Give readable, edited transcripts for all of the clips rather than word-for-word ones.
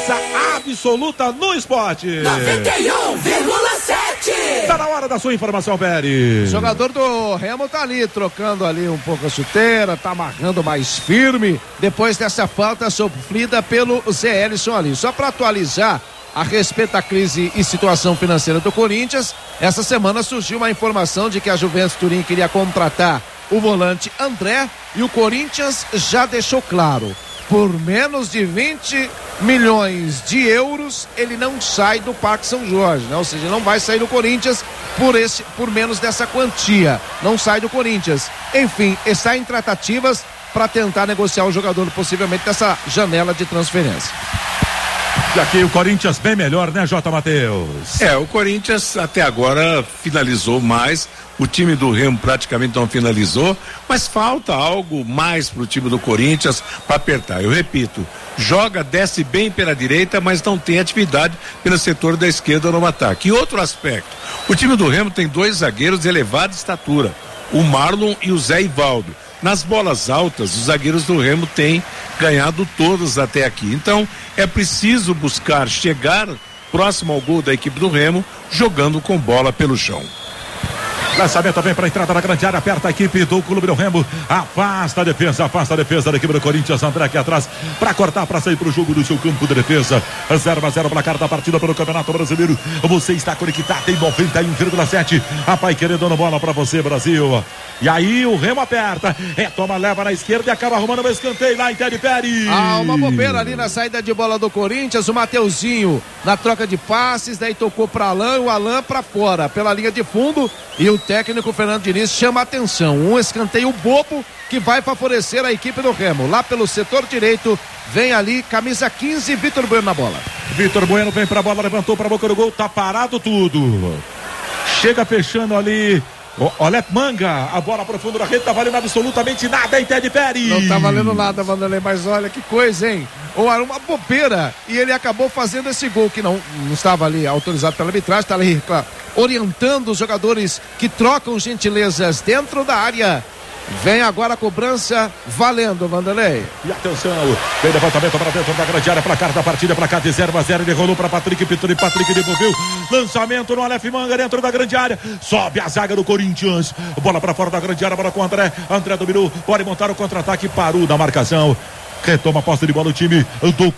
audiência absoluta no esporte. 91,7. Tá na hora da sua informação, Pérez. O jogador do Remo tá ali, trocando ali um pouco a chuteira, tá amarrando mais firme, depois dessa falta sofrida pelo Zé Elison ali. Só para atualizar a respeito da crise e situação financeira do Corinthians, essa semana surgiu uma informação de que a Juventus Turim queria contratar o volante André e o Corinthians já deixou claro: por menos de 20 milhões de euros ele não sai do Parque São Jorge, né? Ou seja, não vai sair do Corinthians por menos dessa quantia, não sai do Corinthians. Enfim, está em tratativas para tentar negociar o jogador possivelmente dessa janela de transferência. E aqui o Corinthians bem melhor, né, J. Matheus? O Corinthians até agora finalizou mais, o time do Remo praticamente não finalizou, mas falta algo mais pro time do Corinthians para apertar. Eu repito, desce bem pela direita, mas não tem atividade pelo setor da esquerda no ataque. E outro aspecto, o time do Remo tem 2 zagueiros de elevada estatura, o Marlon e o Zé Ivaldo. Nas bolas altas, os zagueiros do Remo têm ganhado todas até aqui. Então, é preciso buscar chegar próximo ao gol da equipe do Remo, jogando com bola pelo chão. Lançamento também para a entrada da grande área, aperta a equipe do Clube do Remo, afasta a defesa da equipe do Corinthians. André aqui atrás para cortar, para sair para o jogo do seu campo de defesa. 0-0 placar da partida pelo Campeonato Brasileiro. Você está conectado em 91,7. A Paiquerê dando bola para você, Brasil. E aí o Remo aperta, retoma, leva na esquerda e acaba arrumando um escanteio lá em Ted Pérez. Uma bobeira ali na saída de bola do Corinthians, o Mateuzinho na troca de passes, daí tocou para Alain, o Alain para fora, pela linha de fundo, e o técnico Fernando Diniz chama a atenção, um escanteio bobo que vai favorecer a equipe do Remo. Lá pelo setor direito, vem ali, camisa 15, Vitor Bueno na bola. Vitor Bueno vem pra bola, levantou pra boca do gol, tá parado tudo. Chega fechando ali Olha, Manga, a bola pro fundo da rede, tá valendo absolutamente nada, hein, Ted Pérez? Não tá valendo nada, Vanderlei, mas olha que coisa, hein? Ou era uma bobeira e ele acabou fazendo esse gol que não estava ali autorizado pela arbitragem, está ali orientando os jogadores que trocam gentilezas dentro da área. Vem agora a cobrança valendo, Vanderlei. E atenção, vem levantamento para dentro da grande área, placar da partida, placar de 0-0, ele rolou para Patrick Pituri, Patrick devolveu, lançamento no Aleph Manga dentro da grande área, sobe a zaga do Corinthians, bola para fora da grande área, bola com o André dominou, pode montar o contra-ataque, parou na marcação. Retoma a posse de bola o time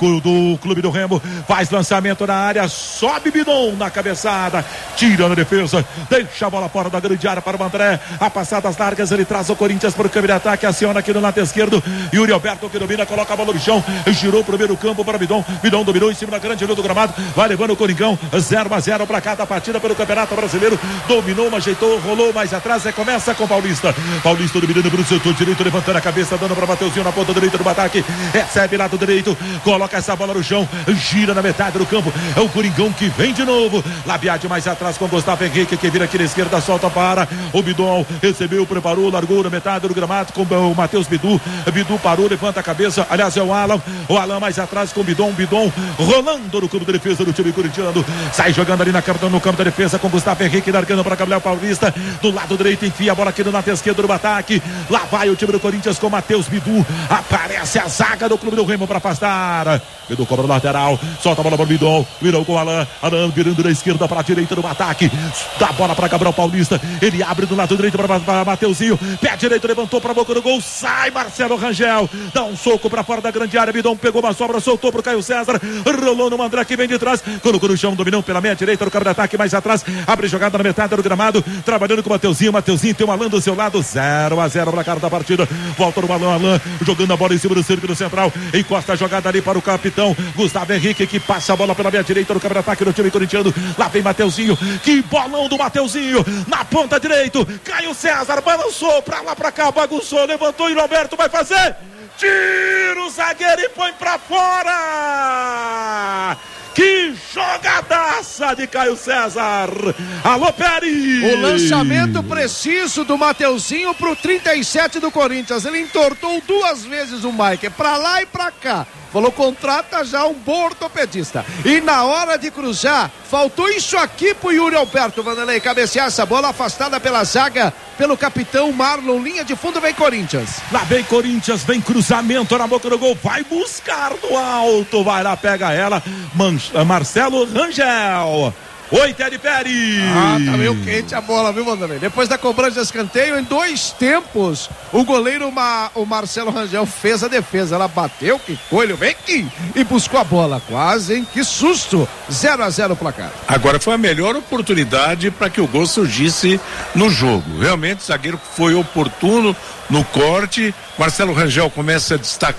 do Clube do Remo, faz lançamento na área, sobe Bidon na cabeçada, tira na defesa, deixa a bola fora da grande área para o André, a passadas largas, ele traz o Corinthians para o câmbio de ataque, aciona aqui no lado esquerdo, Yuri Alberto que domina, coloca a bola no chão, girou pro meio do campo para Bidon, Bidon dominou em cima da grande área do gramado, vai levando o Coringão, 0-0 para cada partida pelo Campeonato Brasileiro, dominou, ajeitou, rolou mais atrás, começa com Paulista dominando pelo setor direito, levantando a cabeça, dando para Mateuzinho na ponta direita do ataque, recebe lado direito, coloca essa bola no chão, gira na metade do campo, é o Coringão que vem de novo, Labiade mais atrás com Gustavo Henrique, que vira aqui na esquerda, solta para o Bidon, recebeu, preparou, largou na metade do gramado com o Matheus Bidu parou, levanta a cabeça, aliás é o Alan mais atrás com Bidon rolando no campo de defesa do time corintiano, sai jogando ali no campo da defesa com Gustavo Henrique, largando para Gabriel Paulista, do lado direito enfia a bola aqui no lado esquerdo do ataque, lá vai o time do Corinthians com Matheus Bidu, aparece a zaga do Clube do Remo para afastar, Bidu cobra o lateral, solta a bola para o Bidon, virou com o Alan virando da esquerda para a direita do ataque, dá a bola para Gabriel Paulista, ele abre do lado direito para Mateuzinho, pé direito, levantou para a boca do gol, sai Marcelo Rangel, dá um soco para fora da grande área, Bidon pegou uma sobra, soltou para o Caio César, rolou no André que vem de trás, colocou no chão, dominou pela meia direita do campo de ataque, mais atrás, abre jogada na metade do gramado, trabalhando com o Mateuzinho tem um Alan do seu lado, 0-0 para cara da partida, volta no Alan, jogando a bola em cima do círculo central, encosta a jogada ali para o capitão Gustavo Henrique, que passa a bola pela meia direita do campo de ataque do time corintiano, lá vem Mateuzinho, que bolão do Mateuzinho, na ponta direito, Caio César, balançou pra lá pra cá, bagunçou, levantou e Roberto vai fazer, tira o zagueiro e põe pra fora! Que jogadaça de Caio César! Alô, Pérez! O lançamento preciso do Mateuzinho pro 37 do Corinthians. Ele entortou duas vezes o Mike, pra lá e pra cá. falou, contrata já um bom ortopedista. E na hora de cruzar, faltou isso aqui pro Yuri Alberto, Vanderlei, cabecear essa bola afastada pela zaga, pelo capitão Marlon, linha de fundo, vem Corinthians. Lá vem Corinthians, vem cruzamento na boca do gol, vai buscar do alto, vai lá, pega ela, Marcelo Rangel. Oi, Teddy Pérez. Tá meio quente a bola, viu, Vanderlei? Depois da cobrança de escanteio, em 2 tempos, o goleiro o Marcelo Rangel fez a defesa. Ela bateu, que coelho, vem aqui, e buscou a bola. Quase, hein? Que susto. 0-0 o placar. Agora foi a melhor oportunidade para que o gol surgisse no jogo. Realmente, o zagueiro foi oportuno no corte. Marcelo Rangel começa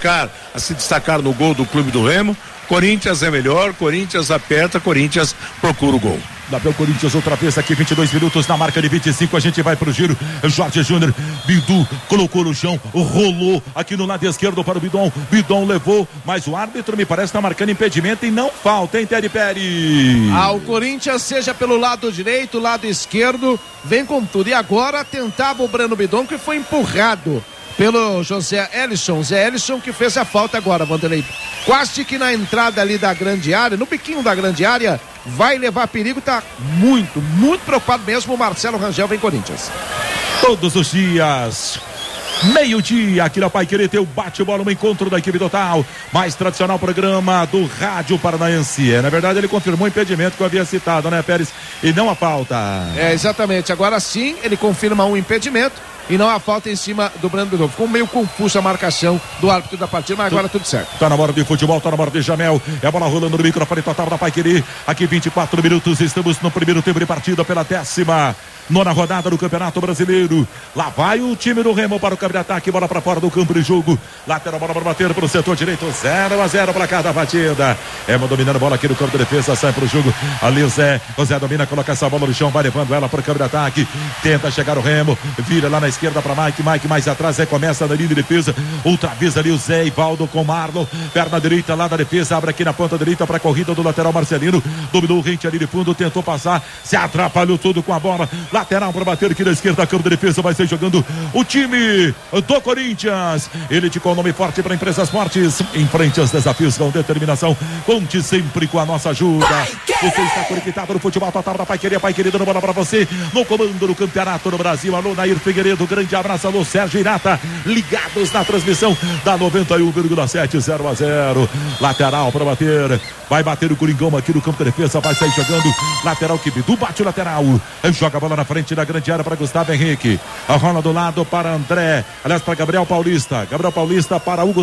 a se destacar no gol do Clube do Remo. Corinthians é melhor, Corinthians aperta, Corinthians procura o gol. Lá vem o Corinthians outra vez aqui, 22 minutos na marca de 25, a gente vai pro giro. Jorge Júnior, Bidu colocou no chão, rolou aqui no lado esquerdo para o Bidon levou, mas o árbitro me parece está marcando impedimento e não falta, hein, Teddy Pérez? O Corinthians, seja pelo lado direito, lado esquerdo, vem com tudo. E agora tentava o Breno Bidon, que foi empurrado pelo Zé Elisson que fez a falta agora, Vanderlei. Quase que na entrada ali da grande área, no biquinho da grande área, vai levar perigo, tá muito preocupado mesmo o Marcelo Rangel, vem Corinthians. Todos os dias, meio-dia, aqui na Paiquerê tem o bate-bola, um encontro da equipe total, mais tradicional programa do Rádio Paranaense. Na verdade, ele confirmou o impedimento que eu havia citado, né, Pérez? E não a falta. Exatamente, agora sim, ele confirma um impedimento e não a falta em cima do Breno Bidon. Ficou meio confusa a marcação do árbitro da partida, mas agora tudo certo. Tá na hora de futebol, tá na hora de Jamel. É a bola rolando no microfone total da Paiquerê. Aqui 24 minutos, estamos no primeiro tempo de partida pela 19ª rodada do Campeonato Brasileiro. Lá vai o time do Remo para o campo de ataque, bola para fora do campo de jogo. Lateral, bola para bater para o setor direito, 0-0 para cada batida. Dominando a bola aqui no campo de defesa, sai para o jogo. Ali o Zé domina, coloca essa bola no chão, vai levando ela para o campo de ataque. Tenta chegar o Remo, vira lá na esquerda para Mike mais atrás, Zé começa na linha de defesa. Outra vez ali o Zé Ivaldo com Marlon, perna direita lá da defesa, abre aqui na ponta direita para a corrida do lateral Marcelino. Dominou o rente ali de fundo, tentou passar, se atrapalhou tudo com a bola. Lateral para bater aqui na esquerda, campo de defesa, vai ser jogando o time do Corinthians. Elite com o nome forte para Empresas Fortes. Enfrente os desafios com determinação. Conte sempre com a nossa ajuda. Você está conectado no futebol total da Paiquerê. Paiquerê dando bola para você no comando do Campeonato no Brasil. Alô, Nair Figueiredo, grande abraço. Alô, Sérgio Irata, ligados na transmissão da 91,7, 0-0. Lateral para bater. Vai bater o Coringão aqui no campo de defesa. Vai sair jogando. Lateral que Bidu bate o lateral. Joga a bola na frente da grande área para Gustavo Henrique. A rola do lado para André. Aliás, para Gabriel Paulista. Gabriel Paulista para Hugo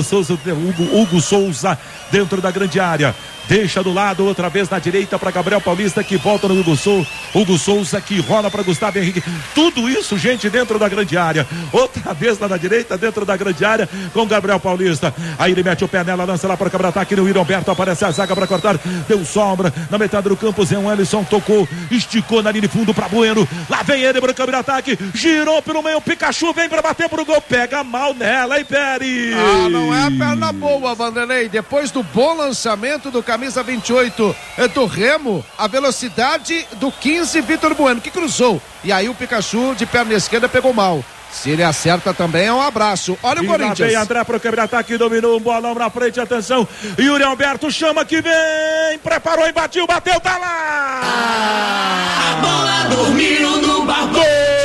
Souza dentro da grande área. Deixa do lado, outra vez na direita para Gabriel Paulista, que volta no Hugo Souza, que rola para Gustavo Henrique. Tudo isso, gente, dentro da grande área. Outra vez lá na direita, dentro da grande área, com Gabriel Paulista. Aí ele mete o pé nela, lança lá para o cabra-ataque no William Alberto. Aparece a zaga para cortar. Deu sombra na metade do campo. Zé Wellison tocou, esticou na linha de fundo para Bueno. Lá vem ele para o cabra-ataque. Girou pelo meio. Pikachu vem para bater pro gol. Pega mal nela, hein, Pérez? Não é a perna boa, Vanderlei. Depois do bom lançamento do camisa 28 do Remo, a velocidade do 15 Vitor Bueno, que cruzou, e aí o Pikachu de perna esquerda pegou mal. Se ele acerta também é um abraço. Olha o Corinthians. Lá vem André pro quebra-ataque, dominou um bolão na frente, atenção, Yuri Alberto chama que vem, preparou e bateu, tá lá! A bola dormiu no barco.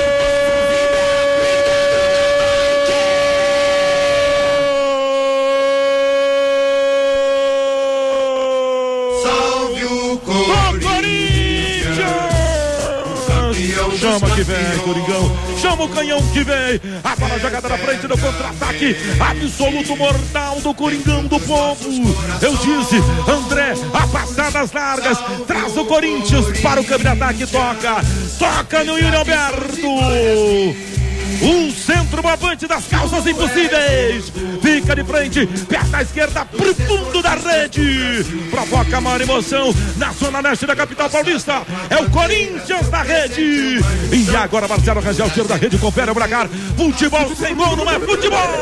Chama que vem, Coringão. Chama o canhão que vem. A bola jogada na frente do contra-ataque absoluto mortal do Coringão do povo. Eu disse, André, a passadas largas. Traz o Corinthians para o campo de ataque. Toca no Yuri Alberto. Um centroavante das calças impossíveis. Fica de frente, perna esquerda pro fundo da rede. Provoca maior emoção na zona leste da capital paulista. É o Corinthians na rede. E agora Marcelo Rangel tira da rede, confere o placar. Futebol sem gol não é futebol.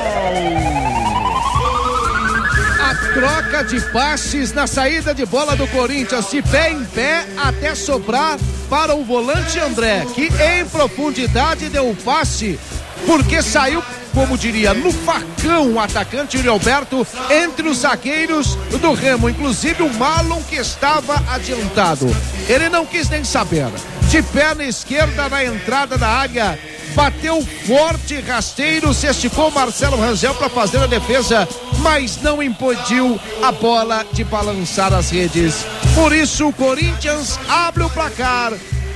A troca de passes na saída de bola do Corinthians, de pé em pé até sobrar para o volante André, que em profundidade deu o passe, porque saiu como diria, no facão o atacante Yuri Alberto entre os zagueiros do Remo, inclusive o Marlon, que estava adiantado. Ele não quis nem saber. De perna esquerda na entrada da área, bateu forte, rasteiro, se esticou Marcelo Rangel para fazer a defesa, mas não impediu a bola de balançar as redes. Por isso o Corinthians abre o placar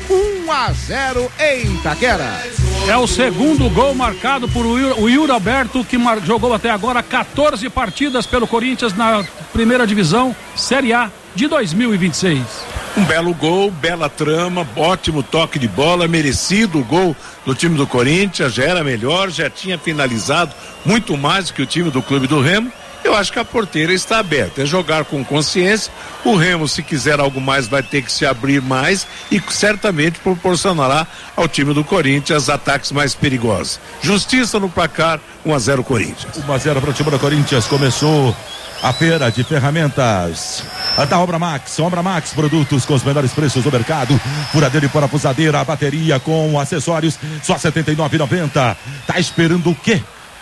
1-0 em Itaquera. É o segundo gol marcado por o Yuri Alberto, que jogou até agora 14 partidas pelo Corinthians na primeira divisão Série A de 2026. Um belo gol, bela trama, ótimo toque de bola, merecido o gol do time do Corinthians, já era melhor, já tinha finalizado muito mais do que o time do Clube do Remo. Eu acho que a porteira está aberta, é jogar com consciência. O Remo, se quiser algo mais, vai ter que se abrir mais e certamente proporcionará ao time do Corinthians ataques mais perigosos. Justiça no placar, 1-0 Corinthians. 1-0 para o time do Corinthians. Começou a feira de ferramentas da Obra Max. Obra Max, produtos com os menores preços do mercado. Furadeira e parafusadeira, a bateria com acessórios, só R$ 79,90. Tá esperando o quê?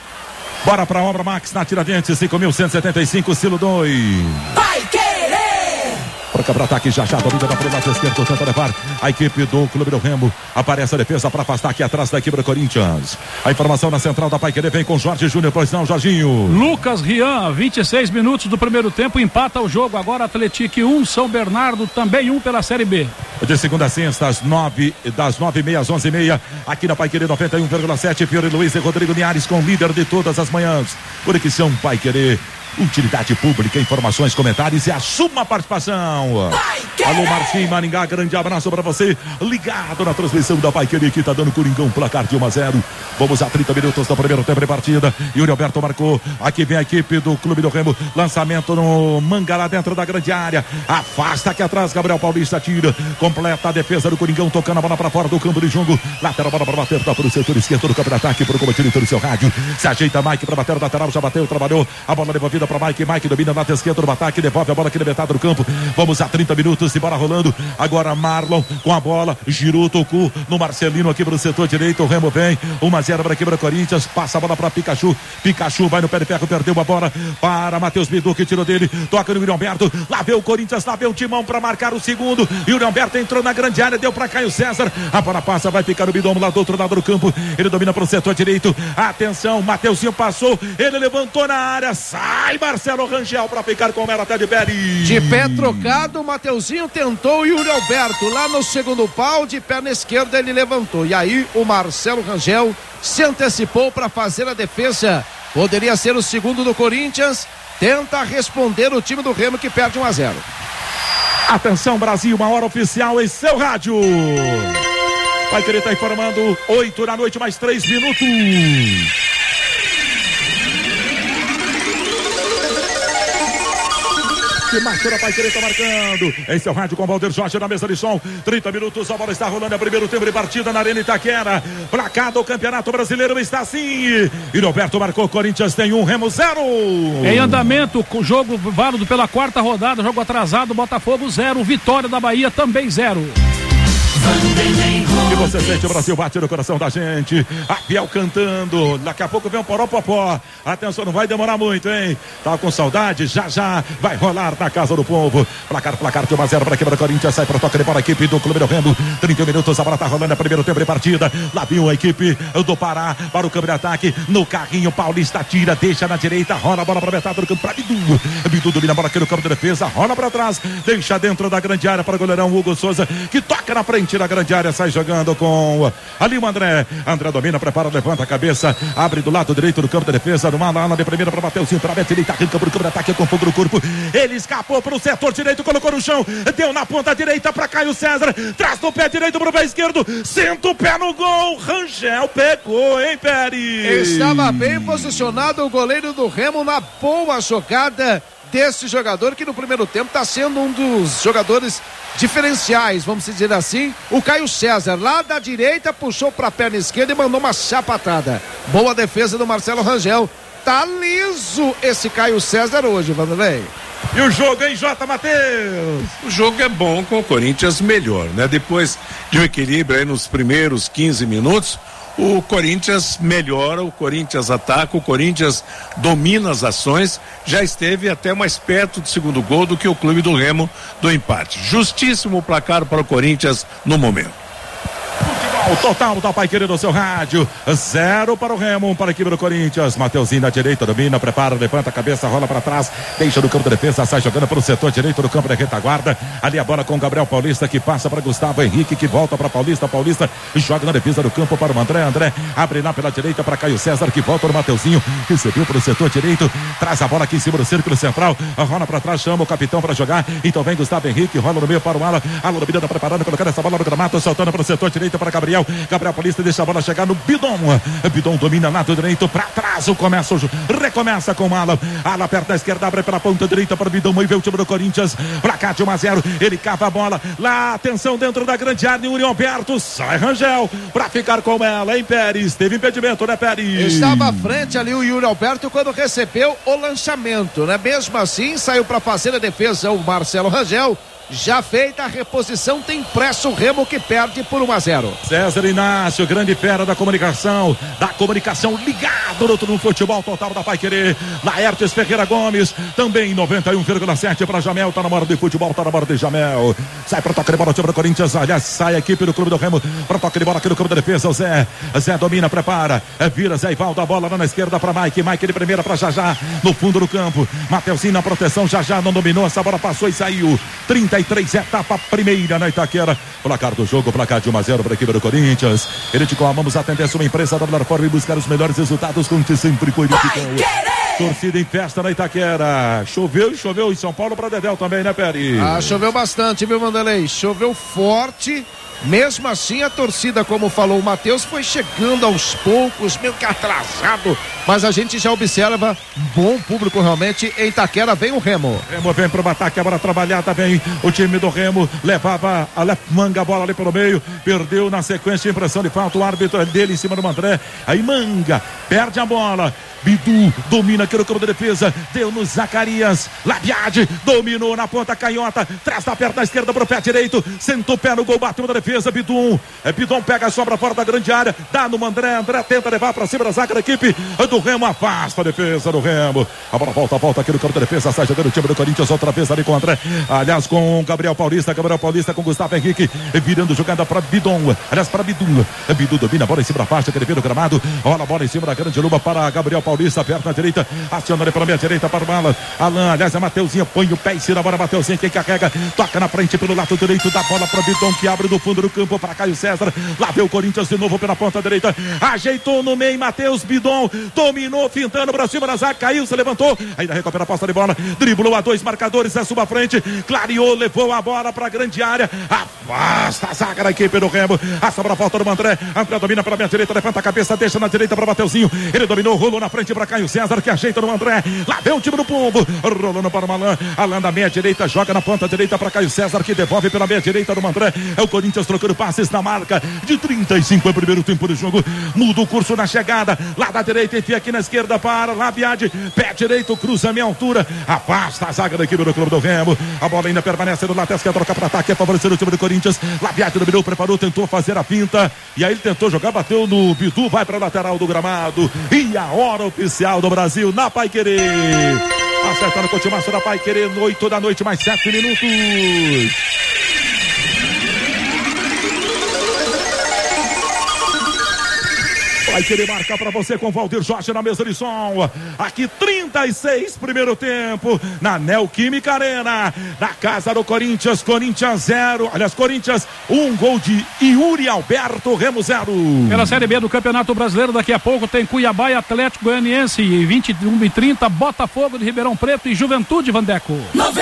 Bora pra Obra Max na Tiradentes, 5.175, Silo 2. Vai querer! Para contra-ataque, já domina da lado esquerdo, tenta levar a equipe do Clube do Remo. Aparece a defesa para afastar aqui atrás da equipe do Corinthians. A informação na central da Paiquerê vem com Jorge Júnior, pois não, Jorginho. Lucas Rian, 26 minutos do primeiro tempo, empata o jogo. Agora Atlético 1, São Bernardo também 1 pela Série B. De segunda a sexta, das 9h30 às 11h30, aqui na Paiquerê 91,7, Fiore Luiz e Rodrigo Linhares com o líder de todas as manhãs. Conexão Paiquerê. Utilidade pública, informações, comentários e a sua participação. Alô, Martim Maringá, grande abraço para você. Ligado na transmissão da Paiquerê, que tá dando Coringão, placar de 1-0. Vamos a 30 minutos do primeiro tempo de partida. Yuri Alberto marcou. Aqui vem a equipe do Clube do Remo. Lançamento no Mangará, dentro da grande área. Afasta aqui atrás, Gabriel Paulista tira. Completa a defesa do Coringão, tocando a bola para fora do campo de jogo. Lateral, bola para bater, tá para o setor esquerdo do campo de ataque, para o comandante do seu rádio. Se ajeita Mike para bater o lateral, já bateu, trabalhou. A bola devolvida para Mike domina na esquerda do ataque, devolve a bola aqui na metade do campo. Vamos a 30 minutos de bola rolando. Agora Marlon com a bola, girou, tocou no Marcelino aqui para o setor direito. O Remo vem, 1-0 para aqui para o Corinthians. Passa a bola para Pikachu. Pikachu vai no pé de ferro, perdeu a bola para Matheus Bidu, que tirou dele. Toca no Yuri Alberto. Lá veio o Corinthians, lá veio o Timão para marcar o segundo. Yuri Alberto entrou na grande área, deu para Caio César. A bola passa, vai ficar no Bidão lá do outro lado do campo. Ele domina para o setor direito. Atenção, Mateuzinho passou. Ele levantou na área. Sai Marcelo Rangel para ficar com o Mero até de Pérez. De pé trocado, o Mateuzinho tentou o Yuri Alberto lá no segundo pau, de perna esquerda ele levantou. E aí o Marcelo Rangel se antecipou para fazer a defesa. Poderia ser o segundo do Corinthians. Tenta responder o time do Remo, que perde 1-0. Atenção, Brasil, uma hora oficial em seu rádio. Vai querer estar informando 8 da noite, mais 3 minutos. Marcelo Paiquerê está marcando em seu rádio com Valdir Jorge na mesa de som. 30 minutos, a bola está rolando. É o primeiro tempo de partida na Arena Itaquera. Placar do Campeonato Brasileiro está assim. E Roberto marcou, Corinthians tem 1, Remo 0. Em andamento, jogo válido pela quarta rodada, jogo atrasado, Botafogo 0, Vitória da Bahia também 0. E você sente, o Brasil bate no coração da gente. A Fiel cantando. Daqui a pouco vem um Poropopó. Atenção, não vai demorar muito, hein? Tá com saudade? Já vai rolar na casa do povo. Placar de 1-0 para quebra Corinthians. Sai para o toque de bola a equipe do Clube do Remo. 30 minutos, a bola tá rolando. É o primeiro tempo de partida. Lá viu a equipe do Pará para o campo de ataque. No carrinho, Paulista tira, deixa na direita. Rola a bola para metade do campo para Bidu. Bidu domina a bola aqui no campo de defesa. Rola para trás. Deixa dentro da grande área para o goleirão Hugo Souza, que toca na frente da grande área, sai jogando com ali o André domina, prepara, levanta a cabeça, abre do lado direito do campo de defesa, numa ala de primeira para Mateuzinho, para Beto, ele arranca para o campo de ataque com fogo no corpo, ele escapou para o setor direito, colocou no chão, deu na ponta direita para Caio César, traz no pé direito para o pé esquerdo, senta o pé no gol, Rangel pegou, hein, Pérez? Estava bem posicionado o goleiro do Remo na boa jogada desse jogador, que no primeiro tempo está sendo um dos jogadores diferenciais, vamos dizer assim. O Caio César, lá da direita, puxou para a perna esquerda e mandou uma chapatada. Boa defesa do Marcelo Rangel. Tá liso esse Caio César hoje, Vanderlei. E o jogo, hein, J. Matheus? O jogo é bom, com o Corinthians melhor, né? Depois de um equilíbrio aí nos primeiros 15 minutos, o Corinthians melhora, o Corinthians ataca, o Corinthians domina as ações, já esteve até mais perto do segundo gol do que o clube do Remo do empate. Justíssimo placar para o Corinthians no momento. O total da Paiquerê no seu rádio, 0 para o Remo, 1 para a equipe do Corinthians. Mateuzinho na direita, domina, prepara, levanta a cabeça, rola para trás, deixa no campo de defesa, sai jogando para o setor direito do campo de retaguarda. Ali a bola com o Gabriel Paulista, que passa para Gustavo Henrique, que volta para Paulista. Paulista joga na defesa do campo para o André abre lá pela direita para Caio César, que volta no Mateuzinho, recebeu para o setor direito, traz a bola aqui em cima do círculo central, rola para trás, chama o capitão para jogar. Então vem Gustavo Henrique, rola no meio para o Ala Miranda preparando, colocando essa bola no gramado, soltando para o setor direito para Gabriel Paulista deixa a bola chegar no Bidon. Bidon domina lado direito para trás. Recomeça com o Ala perto da esquerda, abre pela ponta direita para o Bidon. Aí vê o time do Corinthians. Placar de 1-0. Ele cava a bola lá. Atenção dentro da grande área. Yuri Alberto sai Rangel para ficar com ela, hein, Pérez? Teve impedimento, né, Pérez? Estava à frente ali o Yuri Alberto quando recebeu o lançamento, né? Mesmo assim, saiu para fazer a defesa o Marcelo Rangel. Já feita a reposição, tem pressa o Remo, que perde por 1-0. César Inácio, grande fera da comunicação ligado no futebol total da Paiquerê. Laertes Ferreira Gomes, também 91,7 para Jamel, tá na hora de futebol, tá na hora de Jamel. Sai para toque de bola, o time do Corinthians, aliás, sai a equipe do clube do Remo, para toque de bola aqui no clube da defesa, o Zé domina, prepara, vira Zé Ivaldo, a bola lá na esquerda para Mike de primeira para Jajá, no fundo do campo, Mateuzinho na proteção, Jajá não dominou, essa bola passou e saiu, 33, etapa primeira na Itaquera. Placar do jogo, placar de 1-0 para a equipe do Corinthians. Vamos atender sua empresa da melhor forma e buscar os melhores resultados. Conte sempre com ele. Torcida em festa na Itaquera. Choveu em São Paulo para Dedéu também, né, Peri? Choveu bastante, viu, Vanderlei? Choveu forte. Mesmo assim, a torcida, como falou o Matheus, foi chegando aos poucos, meio que atrasado, mas a gente já observa bom público realmente em Itaquera. Vem o Remo. Remo vem para o ataque, a bola trabalhada, vem o time do Remo, levava a Manga, a bola ali pelo meio, perdeu na sequência, impressão de falta, o árbitro dele em cima do André, aí Manga, perde a bola, Bidu domina aqui no campo de defesa, deu no Zacarias, Labiade, dominou na ponta canhota, traz da perna esquerda para o pé direito, sentou o pé no gol, bateu na defesa, Bidon pega a sobra fora da grande área, dá no André tenta levar para cima da zaga da equipe do Remo, afasta a defesa do Remo, a bola volta aqui no campo de defesa, sai jogando o time do Corinthians outra vez ali com o André, aliás com Gabriel Paulista com Gustavo Henrique, virando jogada para Bidon, aliás para Bidu domina a bola em cima da faixa, que ele vira o gramado, rola a bola em cima da grande luva para Gabriel Paulista, perto na direita, aciona ele pela minha direita para o Alan, aliás a Mateuzinho, põe o pé em cima da bola, Mateuzinho quem carrega, toca na frente pelo lado direito da bola para Bidon, que abre do fundo do campo para Caio César, lá veio o Corinthians de novo pela ponta direita, ajeitou no meio, Matheus Bidon, dominou, fintando para cima da zaga, caiu, se levantou, ainda recupera a posse de bola, driblou a 2 marcadores, a sua frente, clareou, levou a bola para a grande área, afasta a zaga da equipe do Remo, a sobra volta do André domina pela minha direita, levanta a cabeça, deixa na direita para Mateuzinho, ele dominou, rolou na frente para Caio César, que ajeita no André, lá vem o time do Pombo, rolando para o Alan da meia direita, joga na ponta direita para Caio César, que devolve pela meia direita do André, é o Corinthians trocando passes na marca de 35 no primeiro tempo do jogo, muda o curso na chegada, lá da direita, enfia aqui na esquerda para Labiade, pé direito, cruza a meia altura, afasta a zaga da equipe do clube do Remo, a bola ainda permanece no lateral, quer trocar para ataque, é favorecer o time do Corinthians, Labiade dominou, preparou, tentou fazer a finta, e aí ele tentou jogar, bateu no Bidu, vai para a lateral do gramado, e a hora oficial do Brasil na Paiquerê, acertando o continuação da Paiquerê, 8 da noite, mais 7 minutos. Vai querer marcar para você com Valdir Jorge na mesa de som. Aqui 36, primeiro tempo, na Neoquímica Arena, na casa do Corinthians, Corinthians 0, aliás, Corinthians 1 gol de Yuri Alberto, Remo 0. Pela Série B do Campeonato Brasileiro, daqui a pouco tem Cuiabá e Atlético Goianiense, 21h30, Botafogo de Ribeirão Preto e Juventude, Vandeco.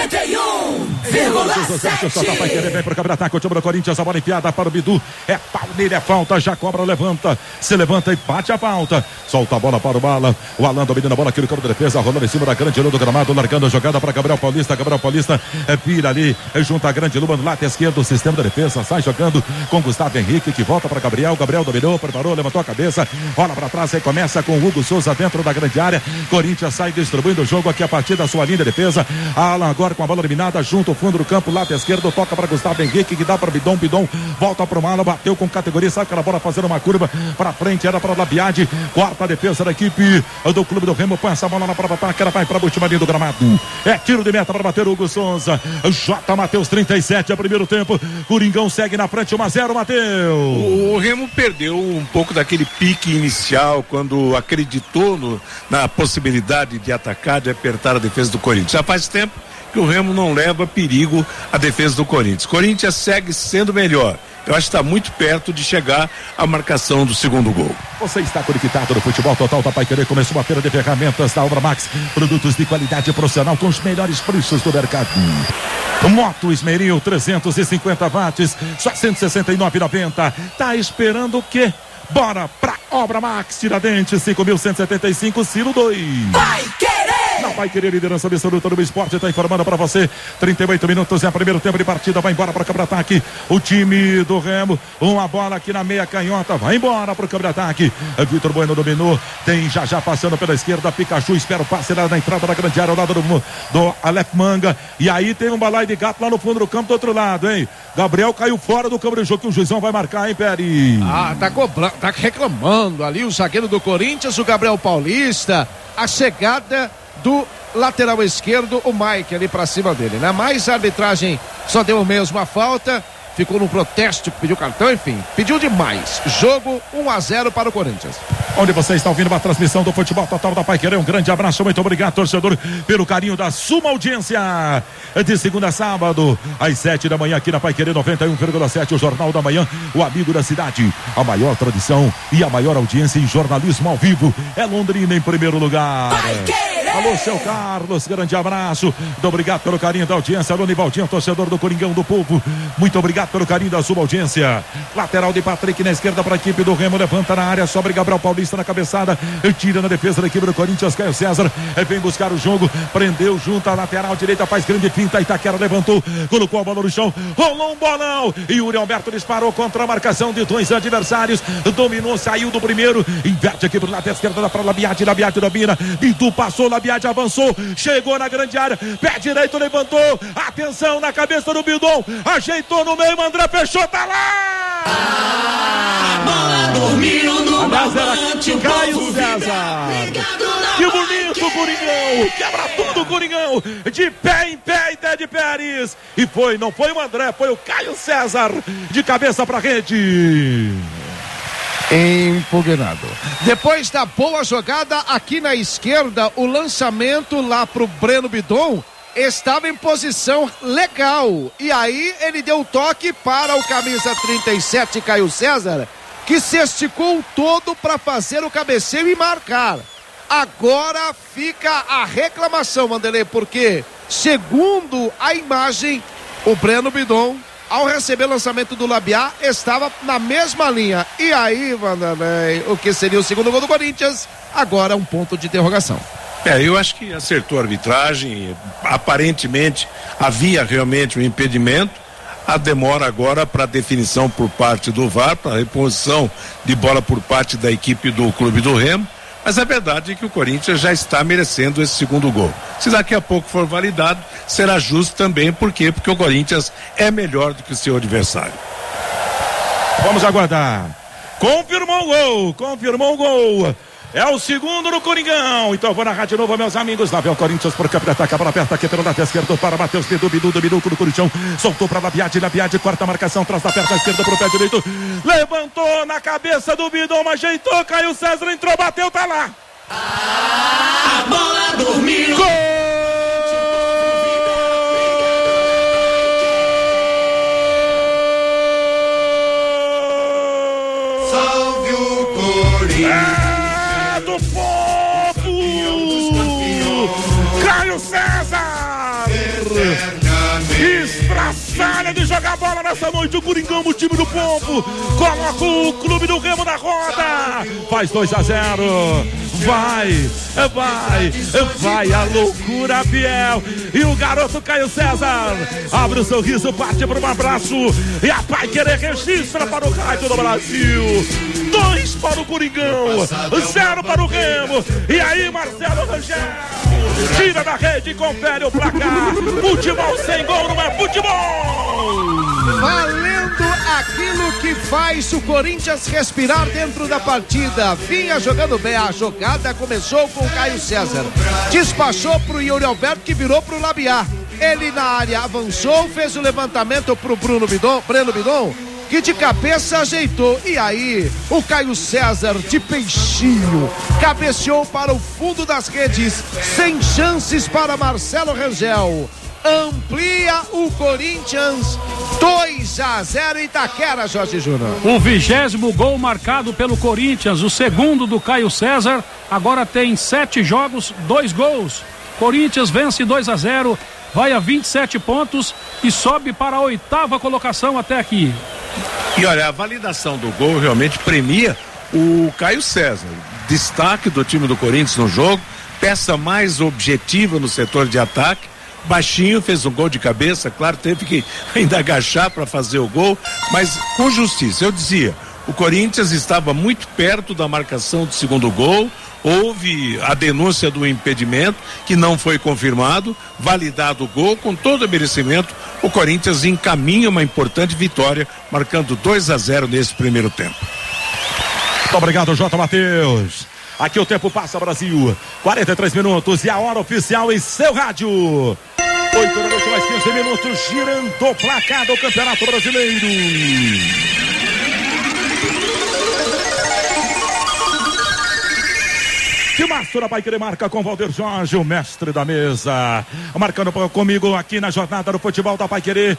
91,7. Vai querer, vem pro contra-ataque, o time do Corinthians, a bola enfiada para o Bidu, é pau nele, é falta, já cobra, levanta, se levanta e bate a falta, solta a bola para o Bala, o Alan dominando a bola aqui no campo de defesa, rolando em cima da grande luva do gramado, largando a jogada para Gabriel Paulista vira ali, junto à grande luva no lado esquerdo, o sistema da defesa, sai jogando com Gustavo Henrique, que volta para Gabriel dominou, preparou, levantou a cabeça, rola para trás, aí começa com o Hugo Souza dentro da grande área, Corinthians sai distribuindo o jogo aqui a partir da sua linha de defesa, Alan agora com a bola eliminada, junto ao fundo do campo, lado esquerdo, toca para Gustavo Henrique, que dá para Bidon, volta pro Mala, bateu com categoria, sabe aquela bola fazendo uma curva para frente, era para Labiade, quarta defesa da equipe do Clube do Remo, põe essa bola na prova ataque, ela vai para a última linha do gramado, é tiro de meta para bater o Hugo Souza, J. Matheus 37, é primeiro tempo, Coringão segue na frente, 1-0, Matheus. O Remo perdeu um pouco daquele pique inicial, quando acreditou na possibilidade de atacar, de apertar a defesa do Corinthians. Já faz tempo que o Remo não leva perigo à defesa do Corinthians. Corinthians segue sendo melhor. Eu acho que está muito perto de chegar à marcação do segundo gol. Você está conectado no Futebol Total da Paiquerê. Começou uma feira de ferramentas da Obra Max. Produtos de qualidade profissional com os melhores preços do mercado. Moto Esmeril 350 watts, só R$ 169,90. Tá esperando o quê? Bora pra Obra Max, Tiradentes, 5.175, Ciro 2. Vai querer! Não vai querer liderança absoluta do esporte, tá informando pra você, 38 minutos, é o primeiro tempo de partida, vai embora pra câmara de ataque, o time do Remo, uma bola aqui na meia canhota, vai embora pro câmara de ataque, Vitor Bueno dominou, tem já passando pela esquerda, Pikachu espera o passe lá na entrada da grande área, ao lado do Aleph Manga, e aí tem um balaio de gato lá no fundo do campo do outro lado, hein? Gabriel caiu fora do campo de jogo, que o juizão vai marcar, hein, Peri? Tá cobrando, tá reclamando ali o zagueiro do Corinthians, o Gabriel Paulista, a chegada do lateral esquerdo, o Mike ali pra cima dele, né? Mas a arbitragem só deu mesmo a falta, ficou no protesto, pediu cartão, enfim, pediu demais. Jogo 1-0 para o Corinthians. Onde você está ouvindo uma transmissão do Futebol Total da Paiquerê, um grande abraço, muito obrigado, torcedor, pelo carinho da sua audiência. De segunda a sábado, às 7 da manhã, aqui na Paiquerê 91,7, o Jornal da Manhã, o amigo da cidade, a maior tradição e a maior audiência em jornalismo ao vivo, é Londrina em primeiro lugar. Alô, seu Carlos, grande abraço, muito obrigado pelo carinho da audiência. Alô, Nivaldinho, torcedor do Coringão do Povo, muito obrigado pelo carinho da sua audiência. Lateral de Patrick na esquerda para a equipe do Remo, levanta na área, sobra Gabriel Paulista na cabeçada, tira na defesa da equipe do Corinthians, Caio César, vem buscar o jogo, prendeu junto à lateral direita, faz grande finta, Itaquera levantou, colocou a bola no chão, rolou um bolão, e Yuri Alberto disparou contra a marcação de dois adversários, dominou, saiu do primeiro, inverte aqui pro lado esquerdo, dá para Labiade domina, Bidu passou, Labiade avançou, chegou na grande área, pé direito levantou, atenção na cabeça do Bidon, ajeitou no meio, André fechou, tá lá! A bola dormiu no barbante, Caio César. Que bonito, Coringão, quebra tudo, Coringão, de pé em pé, Ted Pérez, e não foi o André, foi o Caio César, de cabeça pra rede. Impugnado. Depois da boa jogada aqui na esquerda, o lançamento lá pro Breno Bidon estava em posição legal. E aí ele deu toque para o camisa 37, Caio César, que se esticou todo para fazer o cabeceio e marcar. Agora fica a reclamação, Vanderlei, porque segundo a imagem, o Breno Bidon, ao receber o lançamento do Labiá, estava na mesma linha. E aí, Vanderlei, o que seria o segundo gol do Corinthians? Agora um ponto de interrogação. Eu acho que acertou a arbitragem, aparentemente havia realmente um impedimento, a demora agora para definição por parte do VAR, para reposição de bola por parte da equipe do Clube do Remo, mas a verdade é que o Corinthians já está merecendo esse segundo gol. Se daqui a pouco for validado, será justo também, por quê? Porque o Corinthians é melhor do que o seu adversário. Vamos aguardar. Confirmou o gol. É o segundo no Coringão. Então vou narrar de novo, meus amigos. Lá vem o Corinthians por campo de ataque. A bola aperta aqui pelo lado esquerdo para Matheus Bidu dominou no Corinthians. Soltou para Labiade, quarta marcação, traz da perna esquerda pro pé direito. Levantou na cabeça do Bidon, ajeitou, Caio César entrou, bateu, tá lá. A bola dormiu. Gol! Salve o Corinthians. Do povo! Caio César! Estraçalha de jogar bola nessa noite. O Coringão, o time do povo, coloca o Clube do Remo na roda. Faz 2-0. Vai a loucura, Biel. E o garoto Caio César abre o sorriso, parte para um abraço. E a Paiquerê registra para o rádio do Brasil. 2 para o Coringão, 0 para o Remo. E aí, Marcelo Rangel tira da rede e confere o placar. Futebol sem gol não é futebol. futebol! Valendo aquilo que faz o Corinthians respirar dentro da partida. Vinha jogando bem, a jogada começou com o Caio César. Despachou pro Yuri Alberto, que virou pro Labiá. Ele na área avançou, fez o levantamento pro Breno Bidon, que de cabeça ajeitou. E aí, o Caio César de peixinho cabeceou para o fundo das redes, sem chances para Marcelo Rangel. Amplia o Corinthians, 2-0 Itaquera, Jorge Júnior. O 20º gol marcado pelo Corinthians, o segundo do Caio César. Agora tem 7 jogos, 2 gols. Corinthians vence 2-0, vai a 27 pontos e sobe para a 8ª colocação até aqui. E olha, a validação do gol realmente premia o Caio César. Destaque do time do Corinthians no jogo, peça mais objetiva no setor de ataque. Baixinho, fez um gol de cabeça, claro, teve que ainda agachar para fazer o gol, mas com justiça. Eu dizia, o Corinthians estava muito perto da marcação do segundo gol, houve a denúncia do impedimento, que não foi confirmado, validado o gol, com todo o merecimento, o Corinthians encaminha uma importante vitória, marcando 2-0 nesse primeiro tempo. Muito obrigado, J. Matheus. Aqui o tempo passa, Brasil. 43 minutos e a hora oficial em seu rádio. 8 da noite, mais 15 minutos, girando o placar do Campeonato Brasileiro. Timaço da Paiquerê marca com Valder Jorge, o mestre da mesa. Marcando comigo aqui na jornada do futebol da Paiquerê.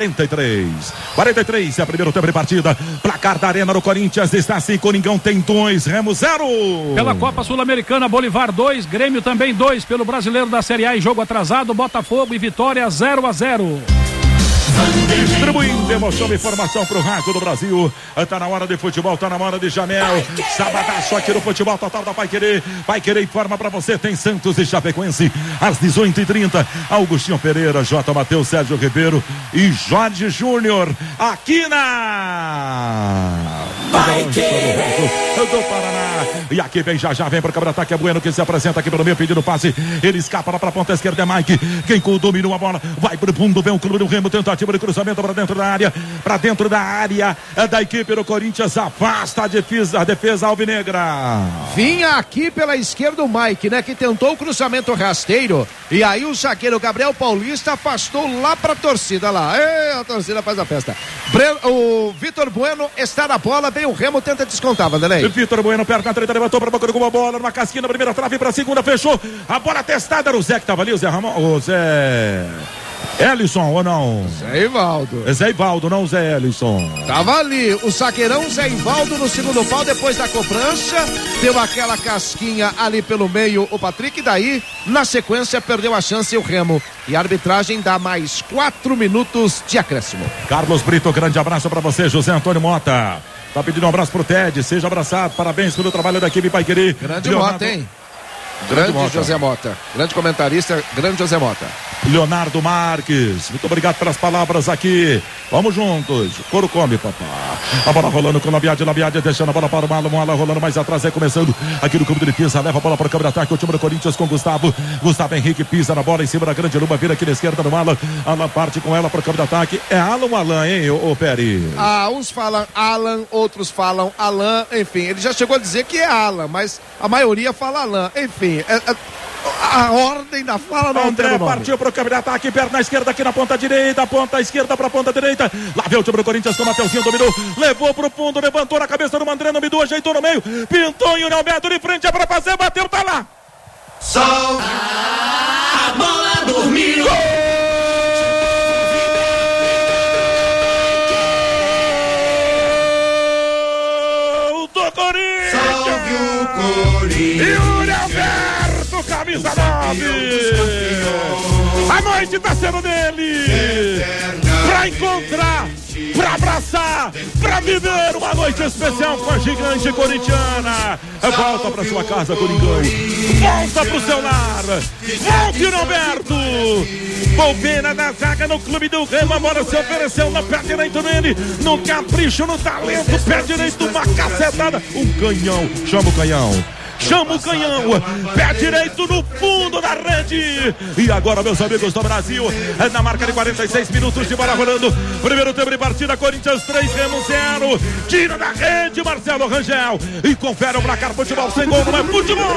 43 é o primeiro tempo de partida. Placar da Arena do Corinthians está assim, Coringão tem 2, Remo 0. Pela Copa Sul-Americana, Bolivar 2, Grêmio também 2. Pelo Brasileiro da Série A em jogo atrasado, Botafogo e Vitória 0-0. Distribuindo emoção e informação pro rádio do Brasil. Tá na hora de futebol, tá na hora de Janel. Sabadaço aqui no futebol total da Paiquerê. Paiquerê informa pra você, tem Santos e Chapecoense às 18h30. Augustinho Pereira, J. Matheus, Sérgio Ribeiro e Jorge Júnior aqui na Paiquerê do Paraná. E aqui vem já vem pro contra-ataque, é Bueno que se apresenta aqui pelo meio pedindo passe. Ele escapa lá pra ponta esquerda, é Mike. Quem dominou a bola, vai pro fundo, vem o Clube do Remo, tentativa de cruzamento para dentro da área da equipe do Corinthians, afasta a defesa alvinegra. Vinha aqui pela esquerda o Mike, né, que tentou o cruzamento rasteiro, e aí o zagueiro Gabriel Paulista afastou lá pra torcida lá. A torcida faz a festa. O Vitor Bueno está na bola, vem o Remo, tenta descontar, Vanderlei. Vitor Bueno, perto na treta, levantou pra boca com a bola, numa casquinha na primeira trave, pra segunda, fechou, a bola testada, era o Zé que tava ali, o Zé Ramon, o Zé Ellison ou não? Zé Ivaldo. É Zé Ivaldo, não Zé Ellison. Tava ali o zagueirão Zé Ivaldo no segundo pau, depois da cobrança, deu aquela casquinha ali pelo meio o Patrick, e daí na sequência perdeu a chance o Remo, e a arbitragem dá mais 4 minutos de acréscimo. Carlos Brito, grande abraço pra você. José Antônio Mota tá pedindo um abraço pro Ted, seja abraçado, parabéns pelo trabalho da equipe Paiquerê. Grande Mota, hein? Grande Mota. José Mota, grande comentarista, grande José Mota. Leonardo Marques, muito obrigado pelas palavras aqui. Vamos juntos, couro come, papá. A bola rolando com o Labiade, deixando a bola para o Malo, rolando mais atrás, começando aqui no campo de defesa, leva a bola para o campo de ataque, o time do Corinthians com Gustavo Henrique pisa na bola em cima da grande Luma, vira aqui na esquerda no Alan parte com ela para o campo de ataque, é Alan ou Alan, hein, ô Pérez? Uns falam Alan, outros falam Alan, enfim, ele já chegou a dizer que é Alan, mas a maioria fala Alan, enfim, a ordem da fala não André partiu pro campo de ataque, perna esquerda aqui na ponta direita, ponta esquerda pra ponta direita, lá veio o time do Corinthians com o Mateuzinho, dominou, levou pro fundo, levantou na cabeça do André, no Bidu, ajeitou no meio, pintou e o Alberto de frente, é pra fazer, bateu, tá lá. Sol, a bola dormiu. Gol do Corinthians. Yuri Alberto, camisa 9. A noite tá sendo dele. Pra encontrar, pra abraçar, pra viver uma noite especial com a gigante corintiana. Volta pra sua casa, Coringão. Volta pro seu lar. Volte, Roberto. Volpeira na zaga no Clube do Remo. A bola se ofereceu no pé direito nele. No capricho, no talento. Pé direito, uma cacetada. Um canhão. Chama o canhão. chama o canhão, pé direito no fundo da rede. E agora, meus amigos do Brasil, na marca de 46 minutos de bola rolando, primeiro tempo de partida, Corinthians 3, Remo 0, tira da rede Marcelo Rangel e confere o placar. Futebol sem gol não é futebol.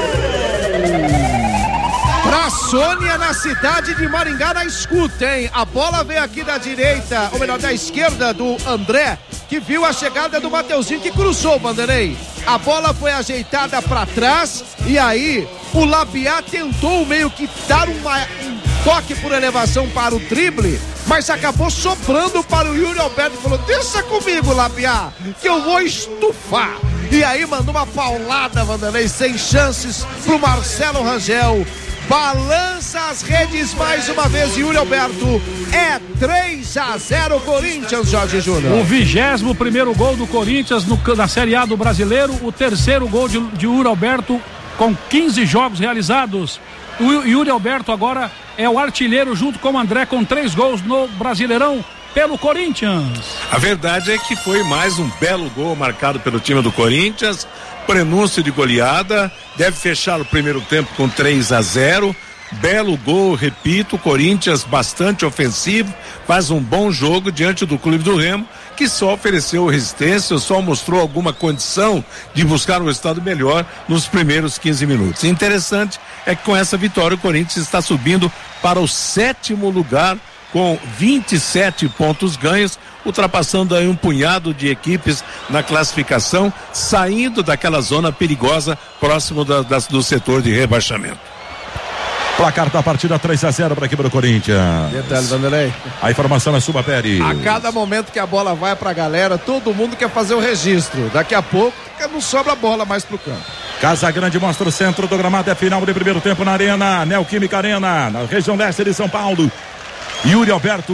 Pra Sônia, na cidade de Maringá, na escuta, hein? A bola veio aqui da direita, ou melhor, da esquerda do André, que viu a chegada do Mateuzinho, que cruzou, Vanderlei. A bola foi ajeitada pra trás e aí o Labiá tentou meio que dar um toque por elevação para o drible, mas acabou sobrando para o Yuri Alberto e falou: deixa comigo, Labiá, que eu vou estufar. E aí mandou uma paulada, Vanderlei, sem chances pro Marcelo Rangel. Balança as redes mais uma vez, Yuri Alberto. É 3-0 Corinthians, Jorge Júnior. O 21º gol do Corinthians na Série A do Brasileiro, o terceiro gol de Yuri Alberto com 15 jogos realizados. O Yuri Alberto agora é o artilheiro junto com o André, com 3 gols no Brasileirão pelo Corinthians. A verdade é que foi mais um belo gol marcado pelo time do Corinthians. Prenúncio de goleada, deve fechar o primeiro tempo com 3-0. Belo gol, repito, Corinthians bastante ofensivo, faz um bom jogo diante do Clube do Remo, que só ofereceu resistência, só mostrou alguma condição de buscar um resultado melhor nos primeiros 15 minutos. Interessante é que com essa vitória o Corinthians está subindo para o 7º lugar com 27 pontos ganhos, ultrapassando aí um punhado de equipes na classificação, saindo daquela zona perigosa próximo do setor de rebaixamento. Placar da partida 3-0 para a equipe do Corinthians. Detalhe, Vanderlei. A informação é Suba Pérez. A cada momento que a bola vai pra galera, todo mundo quer fazer o registro. Daqui a pouco não sobra bola mais pro campo. Casa Grande mostra o centro do gramado, é final de primeiro tempo na Arena, Neoquímica Arena, na região leste de São Paulo. Yuri Alberto,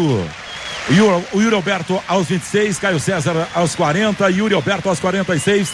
o Yuri Alberto aos 26, Caio César aos 40, Yuri Alberto aos 46,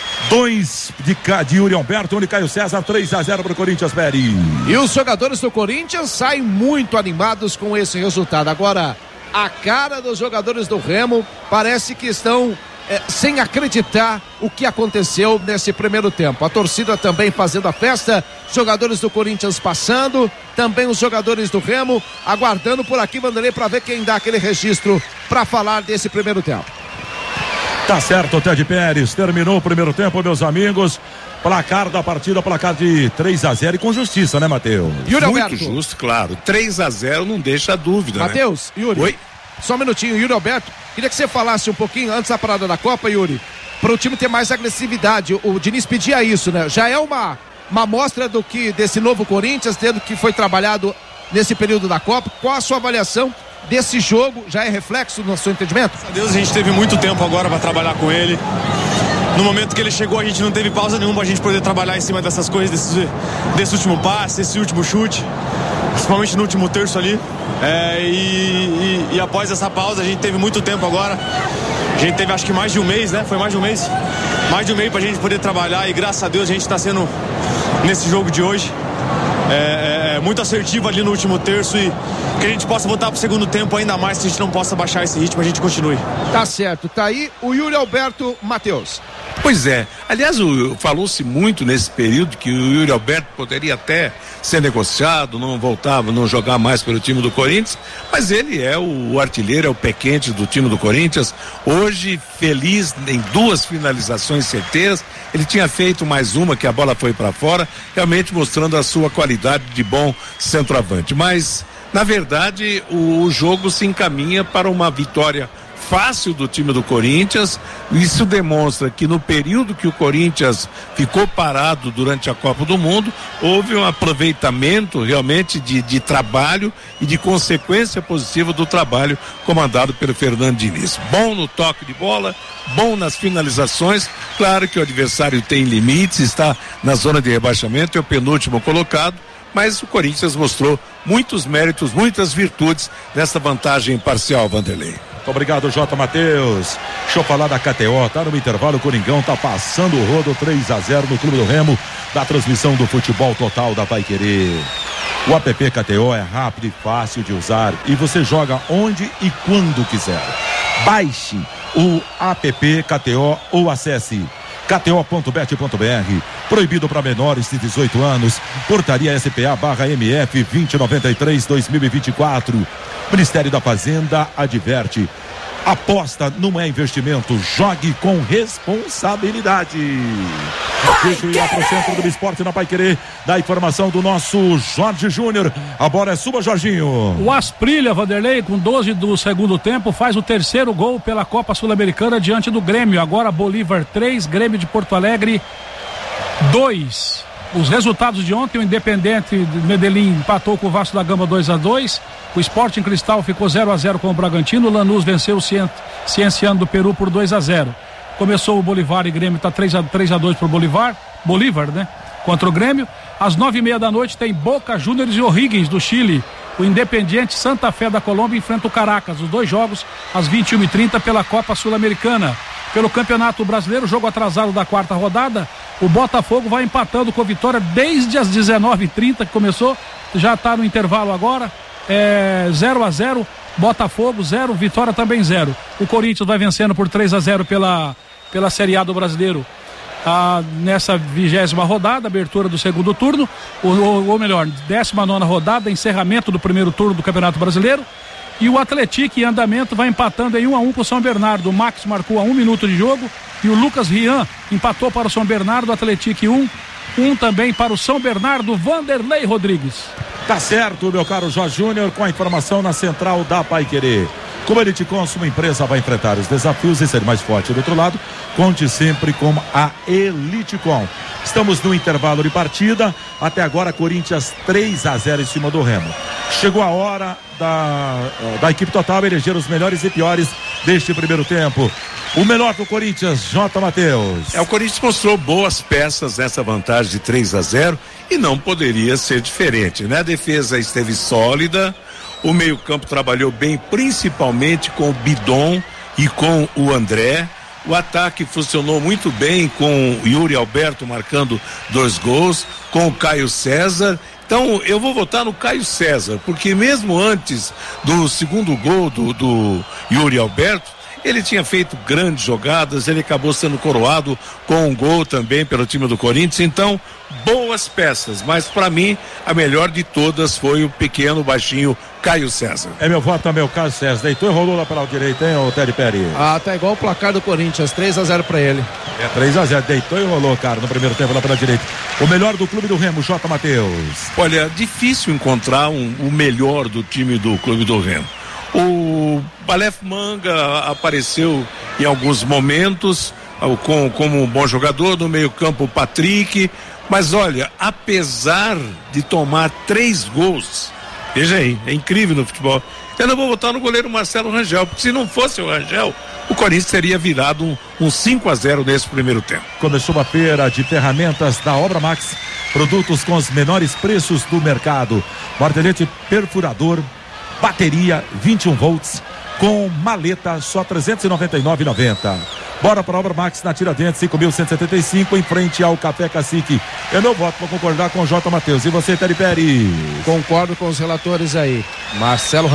2 de Yuri Alberto, 1 de Caio César, 3-0 para o Corinthians, Pérez. E os jogadores do Corinthians saem muito animados com esse resultado. Agora, a cara dos jogadores do Remo parece que estão sem acreditar o que aconteceu nesse primeiro tempo. A torcida também fazendo a festa, jogadores do Corinthians passando, também os jogadores do Remo aguardando por aqui, Vanderlei, para ver quem dá aquele registro para falar desse primeiro tempo. Tá certo, Ted Pérez, terminou o primeiro tempo, meus amigos. Placar da partida, placar de 3-0 e com justiça, né, Matheus? Yuri Muito Alberto. Justo, claro. 3-0 não deixa dúvida, Matheus, né? Yuri. Oi? Só um minutinho, Yuri Alberto. Queria que você falasse um pouquinho antes da parada da Copa, Yuri, para o time ter mais agressividade. O Diniz pedia isso, né? Já é uma amostra desse novo Corinthians, tendo que foi trabalhado nesse período da Copa. Qual a sua avaliação desse jogo? Já é reflexo no seu entendimento? Graças a Deus, a gente teve muito tempo agora para trabalhar com ele. No momento que ele chegou, a gente não teve pausa nenhuma pra gente poder trabalhar em cima dessas coisas, desse último passe, desse último chute, principalmente no último terço ali. E após essa pausa, a gente teve muito tempo agora. A gente teve acho que mais de um mês, né? Foi mais de um mês. Mais de um mês pra gente poder trabalhar e graças a Deus a gente tá sendo nesse jogo de hoje. Muito assertivo ali no último terço e que a gente possa voltar pro segundo tempo ainda mais, que a gente não possa baixar esse ritmo, a gente continue. Tá certo, tá aí o Yuri Alberto. Matheus. Pois é, aliás, falou-se muito nesse período que o Yuri Alberto poderia até ser negociado, não voltava, não jogar mais pelo time do Corinthians, mas ele é o artilheiro, é o pé quente do time do Corinthians, hoje feliz em 2 finalizações certeiras, ele tinha feito mais uma que a bola foi para fora, realmente mostrando a sua qualidade de bom centroavante, mas na verdade o jogo se encaminha para uma vitória fácil do time do Corinthians. Isso demonstra que no período que o Corinthians ficou parado durante a Copa do Mundo, houve um aproveitamento realmente de trabalho e de consequência positiva do trabalho comandado pelo Fernando Diniz. Bom no toque de bola, bom nas finalizações. Claro que o adversário tem limites, está na zona de rebaixamento, é o penúltimo colocado, mas o Corinthians mostrou muitos méritos, muitas virtudes nessa vantagem parcial, Vanderlei. Muito obrigado, J. Matheus. Deixa eu falar da KTO, tá no intervalo, o Coringão tá passando o rodo 3-0 no Clube do Remo, da transmissão do futebol total da Paiquerê. O app KTO é rápido e fácil de usar e você joga onde e quando quiser. Baixe o app KTO ou acesse kto.bet.br Proibido para menores de 18 anos. Portaria SPA/MF 2093/2024. Ministério da Fazenda adverte. Aposta não é investimento. Jogue com responsabilidade. Deixa eu ir lá pro centro do esporte na Paiquerê. Da informação do nosso Jorge Júnior. A bola é sua, Jorginho. O Asprilha, Vanderlei, com 12 do segundo tempo, faz o terceiro gol pela Copa Sul-Americana diante do Grêmio. Agora Bolívar 3, Grêmio de Porto Alegre 2. Os resultados de ontem: o Independente de Medellín empatou com o Vasco da Gama 2-2. O Sporting Cristal ficou 0-0 com o Bragantino. O Lanús venceu o Cienciano do Peru por 2-0. Começou o Bolívar e Grêmio, tá 3-2 pro Bolívar, né? Contra o Grêmio. Às 9:30 da noite tem Boca Juniors e O'Higgins do Chile. O Independiente Santa Fé da Colômbia enfrenta o Caracas. Os dois jogos às 21h30 pela Copa Sul-Americana. Pelo Campeonato Brasileiro, jogo atrasado da quarta rodada, o Botafogo vai empatando com a Vitória desde as 19h30 que começou, já está no intervalo agora, 0-0, Botafogo 0, Vitória também 0. O Corinthians vai vencendo por 3-0 pela Série A do Brasileiro, nessa 20ª rodada, abertura do segundo turno, ou melhor, 19ª rodada, encerramento do primeiro turno do Campeonato Brasileiro. E o Atlético em andamento vai empatando em 1-1 com o São Bernardo. O Max marcou a 1 minuto de jogo e o Lucas Rian empatou para o São Bernardo. O Atlético 1 também para o São Bernardo. Vanderlei Rodrigues. Tá certo, meu caro Jorge Júnior, com a informação na central da Paiquerê. Como a Eliticom, sua empresa vai enfrentar os desafios e ser mais forte do outro lado, conte sempre com a Eliticom. Estamos no intervalo de partida. Até agora, Corinthians 3-0 em cima do Remo. Chegou a hora da equipe total eleger os melhores e piores deste primeiro tempo. O melhor do Corinthians, J. Matheus. O Corinthians mostrou boas peças nessa vantagem de 3-0 e não poderia ser diferente, né? A defesa esteve sólida, o meio-campo trabalhou bem, principalmente com o Bidon e com o André. O ataque funcionou muito bem, com o Yuri Alberto marcando 2 gols, com o Caio César. Então eu vou votar no Caio César, porque mesmo antes do segundo gol do Yuri Alberto, ele tinha feito grandes jogadas, ele acabou sendo coroado com um gol também pelo time do Corinthians. Então, boas peças, mas para mim a melhor de todas foi o pequeno, baixinho Caio César. É meu voto também, o Caio César. Deitou e rolou lá pela direita, hein, o Teddy Pérez? Tá igual o placar do Corinthians, 3-0 pra ele. 3-0, deitou e rolou, cara, no primeiro tempo lá pela direita. O melhor do clube do Remo, J. Matheus. Olha, difícil encontrar o melhor do time do clube do Remo. O Aleph Manga apareceu em alguns momentos como um bom jogador. No meio campo o Patrick, mas olha, apesar de tomar 3 gols, veja aí, é incrível no futebol. Eu não vou votar no goleiro Marcelo Rangel, porque se não fosse o Rangel, o Corinthians teria virado um 5-0 nesse primeiro tempo. Começou a feira de ferramentas da Obra Max, produtos com os menores preços do mercado. Martelete perfurador, bateria 21 volts com maleta só R$ 399,90. Bora para a Obra Max na Tiradentes 5.175 em frente ao Café Cacique. Eu não voto para concordar com o J. Matheus. E você, Teddy Pérez? Concordo com os relatores aí. Marcelo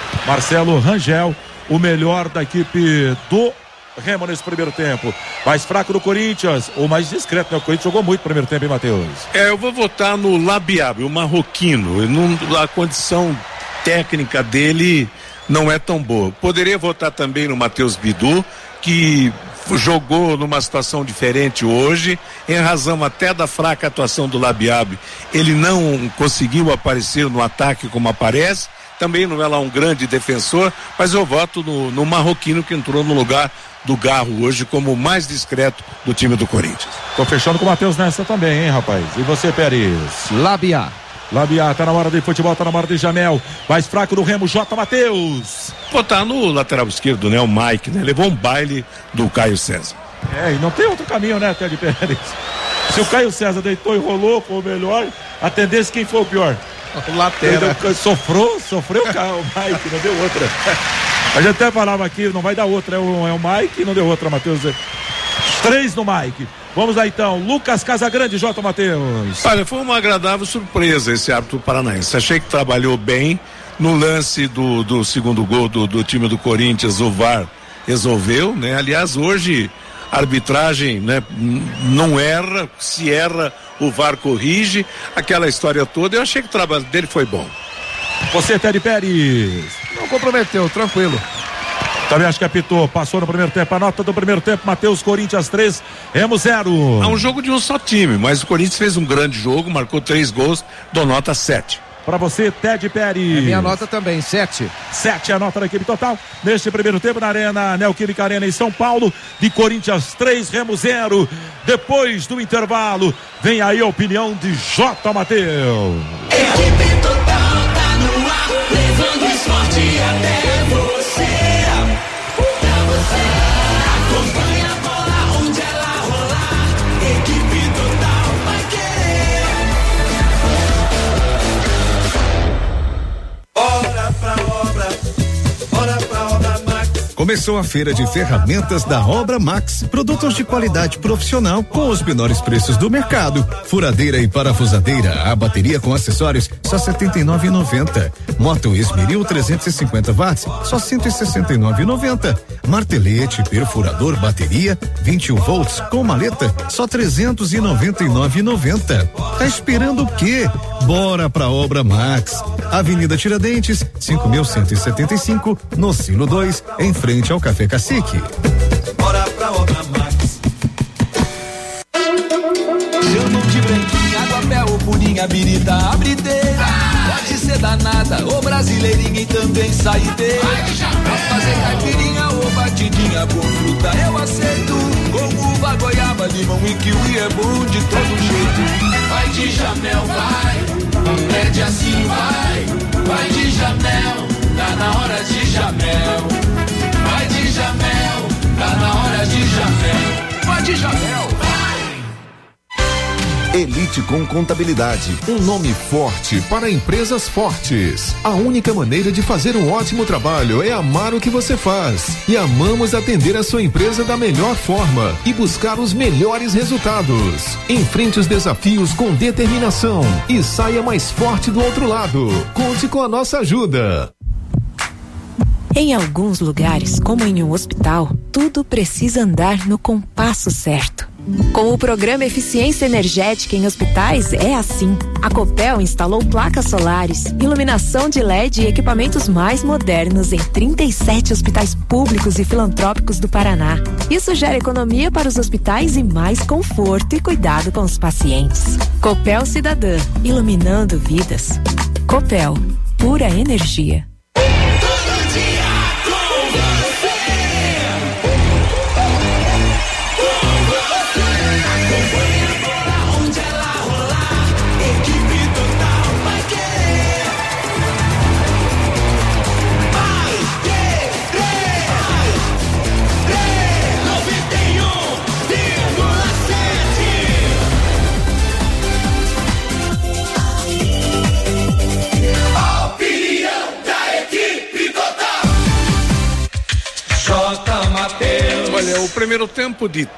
Rangel, o melhor da equipe do Remo nesse primeiro tempo. Mais fraco do Corinthians, ou mais discreto, né? O Corinthians jogou muito no primeiro tempo, hein, Matheus? Eu vou votar no Labiab, o marroquino. A condição técnica dele não é tão boa. Poderia votar também no Matheus Bidu, que jogou numa situação diferente hoje, em razão até da fraca atuação do Labiab. Ele não conseguiu aparecer no ataque como aparece, também não é lá um grande defensor, mas eu voto no marroquino, que entrou no lugar do Garro hoje como o mais discreto do time do Corinthians. Tô fechando com o Matheus nessa também, hein, rapaz? E você, Pérez? Labiá, tá na hora de futebol, tá na hora de Jamel. Mais fraco do Remo, J. Matheus. Botar no lateral esquerdo, né? O Mike, né? Levou um baile do Caio César. E não tem outro caminho, né, Teddy Pérez? Se o Caio César deitou e rolou, foi o melhor, a tendência quem foi o pior? O lateral. Sofreu o Mike, não deu outra. A gente até falava aqui, não vai dar outra, é o Mike, não deu outra, Matheus. 3 no Mike. Vamos lá então, Lucas Casagrande, J. Matheus. Olha, foi uma agradável surpresa esse árbitro paranaense. Achei que trabalhou bem no lance do segundo gol do time do Corinthians. O VAR resolveu, né? Aliás, hoje a arbitragem, né, não erra, se erra o VAR corrige, aquela história toda. Eu achei que o trabalho dele foi bom. Você, Teddy Pérez? Não comprometeu, tranquilo. Também acho que apitou, passou no primeiro tempo, a nota do primeiro tempo, Matheus, Corinthians 3, Remo 0. É um jogo de um só time, mas o Corinthians fez um grande jogo, marcou 3 gols, dou nota 7. Para você, Teddy Pérez. Minha nota também, 7. 7 é a nota da equipe total. Neste primeiro tempo, na Arena Neoquímica Arena em São Paulo, de Corinthians 3, Remo 0. Depois do intervalo, vem aí a opinião de J. Mateus. Equipe total tá no ar, levando o esporte até você. Pra você, acompanha a bola onde ela rolar. Equipe total vai querer. Bora pra obra Max. Começou a feira de ferramentas da Obra Max. Produtos de qualidade profissional com os menores preços do mercado. Furadeira e parafusadeira, a bateria com acessórios, só R$ 79,90. Moto Esmeril 350 watts, só R$ 169,90. Martelete, perfurador, bateria, 21 volts com maleta, só R$ 399,90. Tá esperando o quê? Bora pra Obra Max. Avenida Tiradentes, 5.175, no Silo 2, em frente ao Café Cacique. Bora pra Obra Max. Chamam de branquinha, água, mel ou purinha, birita, abrideira. Pode ser danada ou brasileirinha e também saideira. Pra fazer caipirinha ou batidinha com fruta eu aceito. Com uva, goiaba, limão e kiwi é bom de todo jeito. Vai de Jamel, vai. Pede assim, vai. Vai de Jamel, tá na hora de Jamel. Vai de Jamel, tá na hora de Jamel. Vai de Jamel, vai. Elite com Contabilidade, um nome forte para empresas fortes. A única maneira de fazer um ótimo trabalho é amar o que você faz. E amamos atender a sua empresa da melhor forma e buscar os melhores resultados. Enfrente os desafios com determinação e saia mais forte do outro lado. Conte com a nossa ajuda. Em alguns lugares, como em um hospital, tudo precisa andar no compasso certo. Com o programa Eficiência Energética em Hospitais é assim. A Copel instalou placas solares, iluminação de LED e equipamentos mais modernos em 37 hospitais públicos e filantrópicos do Paraná. Isso gera economia para os hospitais e mais conforto e cuidado com os pacientes. Copel Cidadã, iluminando vidas. Copel, pura energia. Olha, o primeiro tempo de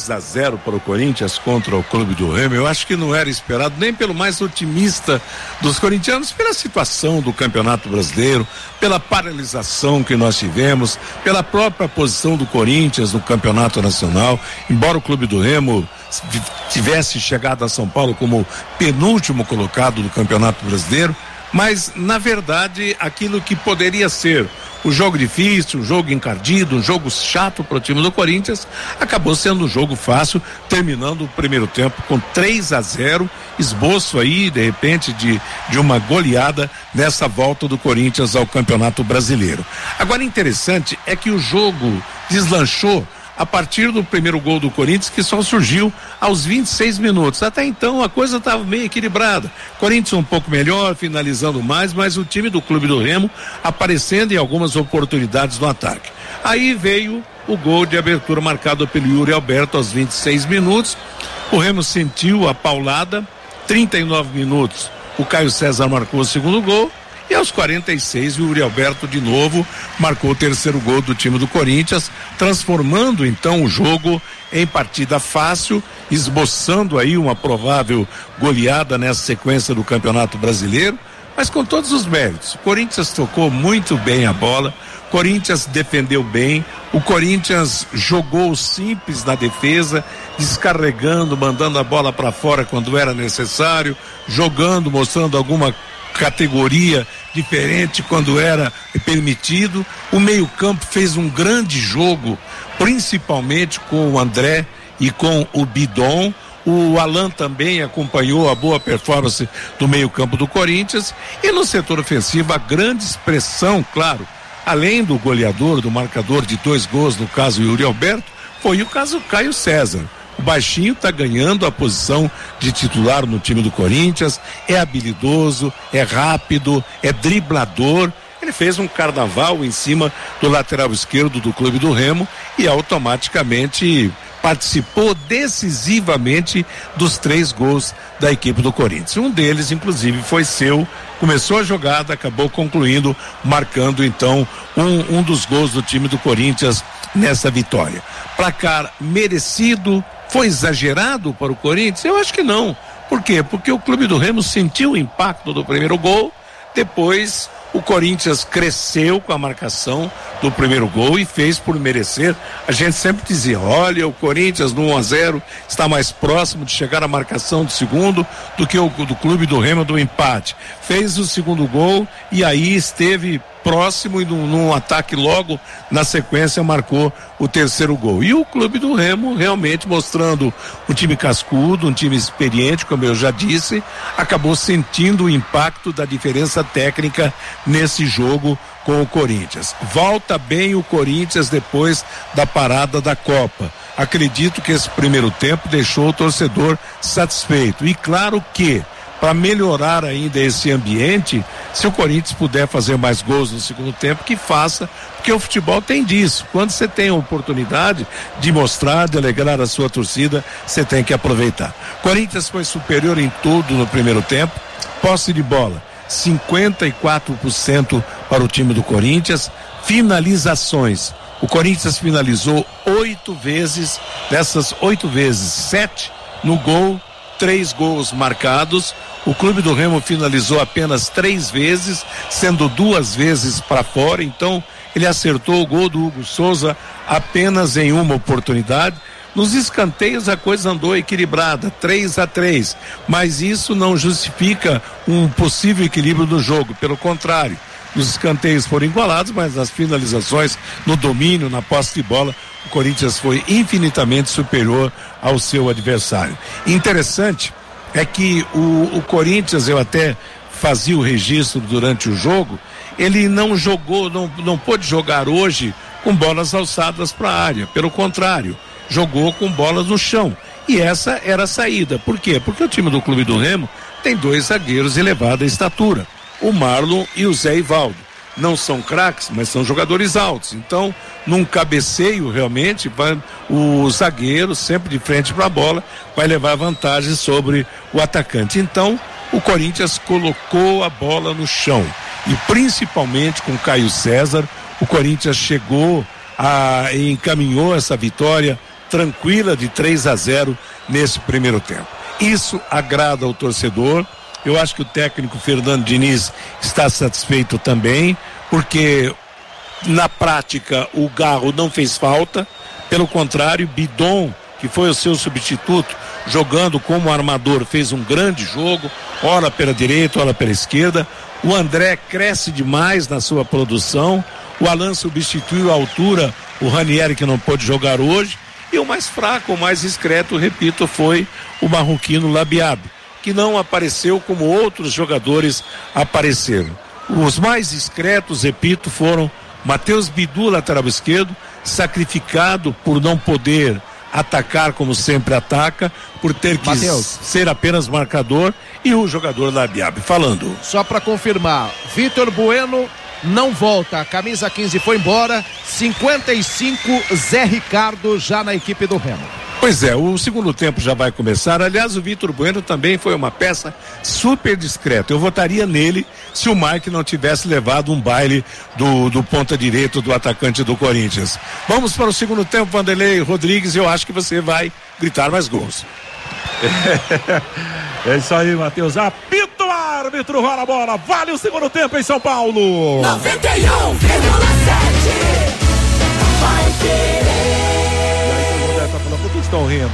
3-0 para o Corinthians contra o Clube do Remo, eu acho que não era esperado nem pelo mais otimista dos corintianos, pela situação do Campeonato Brasileiro, pela paralisação que nós tivemos, pela própria posição do Corinthians no Campeonato Nacional. Embora o Clube do Remo tivesse chegado a São Paulo como penúltimo colocado do Campeonato Brasileiro, mas na verdade aquilo que poderia ser um jogo difícil, um jogo encardido, um jogo chato para o time do Corinthians, acabou sendo um jogo fácil, terminando o primeiro tempo com 3-0, esboço aí de repente de uma goleada nessa volta do Corinthians ao Campeonato Brasileiro. Agora, interessante é que o jogo deslanchou a partir do primeiro gol do Corinthians, que só surgiu aos 26 minutos. Até então a coisa estava meio equilibrada. Corinthians um pouco melhor, finalizando mais, mas o time do Clube do Remo aparecendo em algumas oportunidades no ataque. Aí veio o gol de abertura marcado pelo Yuri Alberto aos 26 minutos. O Remo sentiu a paulada. 39 minutos, o Caio César marcou o segundo gol. E aos 46, o Yuri Alberto de novo marcou o terceiro gol do time do Corinthians, transformando então o jogo em partida fácil, esboçando aí uma provável goleada nessa sequência do Campeonato Brasileiro, mas com todos os méritos. O Corinthians tocou muito bem a bola, Corinthians defendeu bem, o Corinthians jogou simples na defesa, descarregando, mandando a bola para fora quando era necessário, jogando, mostrando alguma categoria diferente quando era permitido. O meio-campo fez um grande jogo, principalmente com o André e com o Bidon. O Alan também acompanhou a boa performance do meio-campo do Corinthians. E no setor ofensivo, a grande expressão, claro, além do goleador, do marcador de 2 gols, no caso Yuri Alberto, foi o caso Caio César. O baixinho está ganhando a posição de titular no time do Corinthians, é habilidoso, é rápido, é driblador. Ele fez um carnaval em cima do lateral esquerdo do Clube do Remo e automaticamente participou decisivamente dos 3 gols da equipe do Corinthians. Um deles, inclusive, foi seu. Começou a jogada, acabou concluindo, marcando então um dos gols do time do Corinthians nessa vitória. Placar merecido. Foi exagerado para o Corinthians? Eu acho que não. Por quê? Porque o Clube do Remo sentiu o impacto do primeiro gol, depois o Corinthians cresceu com a marcação do primeiro gol e fez por merecer. A gente sempre dizia, olha, o Corinthians no 1-0 está mais próximo de chegar à marcação do segundo do que o do Clube do Remo do empate. Fez o segundo gol e aí esteve próximo e num ataque logo na sequência marcou o terceiro gol. E o Clube do Remo realmente mostrando um time cascudo, um time experiente, como eu já disse, acabou sentindo o impacto da diferença técnica nesse jogo com o Corinthians. Volta bem o Corinthians depois da parada da Copa. Acredito que esse primeiro tempo deixou o torcedor satisfeito. E claro que para melhorar ainda esse ambiente, se o Corinthians puder fazer mais gols no segundo tempo, que faça, porque o futebol tem disso. Quando você tem a oportunidade de mostrar, de alegrar a sua torcida, você tem que aproveitar. Corinthians foi superior em tudo no primeiro tempo, posse de bola 54% para o time do Corinthians, finalizações. O Corinthians finalizou 8 vezes, dessas 8 vezes, 7 no gol, 3 gols marcados. O Clube do Remo finalizou apenas 3 vezes, sendo 2 vezes para fora. Então ele acertou o gol do Hugo Souza apenas em uma oportunidade. Nos escanteios a coisa andou equilibrada, 3-3, mas isso não justifica um possível equilíbrio do jogo, pelo contrário, os escanteios foram igualados, mas nas finalizações, no domínio, na posse de bola, o Corinthians foi infinitamente superior ao seu adversário. Interessante é que o Corinthians, eu até fazia o registro durante o jogo, ele não jogou, não pôde jogar hoje com bolas alçadas para a área, pelo contrário, jogou com bolas no chão, e essa era a saída. Por quê? Porque o time do Clube do Remo tem 2 zagueiros de elevada estatura, o Marlon e o Zé Ivaldo. Não são craques, mas são jogadores altos. Então, num cabeceio, realmente, o zagueiro, sempre de frente para a bola, vai levar vantagem sobre o atacante. Então, o Corinthians colocou a bola no chão. E principalmente com Caio César, o Corinthians chegou e encaminhou essa vitória tranquila de 3-0 nesse primeiro tempo. Isso agrada ao torcedor. Eu acho que o técnico Fernando Diniz está satisfeito também, porque na prática o Garro não fez falta, pelo contrário, Bidon, que foi o seu substituto, jogando como armador, fez um grande jogo, ora pela direita, ora pela esquerda. O André cresce demais na sua produção, o Alan substituiu à altura o Ranieri, que não pôde jogar hoje, e o mais fraco, o mais discreto, repito, foi o marroquino Labiab, que não apareceu como outros jogadores apareceram. Os mais discretos, repito, foram Matheus Bidu, lateral esquerdo, sacrificado por não poder atacar como sempre ataca, por ter que ser apenas marcador, e o jogador Labiab. Falando. Só para confirmar, Vitor Bueno não volta, a camisa 15 foi embora, 55 Zé Ricardo já na equipe do Remo. Pois é, o segundo tempo já vai começar. Aliás, o Vitor Bueno também foi uma peça super discreta. Eu votaria nele se o Mike não tivesse levado um baile do ponta direito do atacante do Corinthians. Vamos para o segundo tempo, Vanderlei Rodrigues. Eu acho que você vai gritar mais gols. É isso aí, Matheus. Apita o árbitro, rola a bola. Vale o segundo tempo em São Paulo. 91,7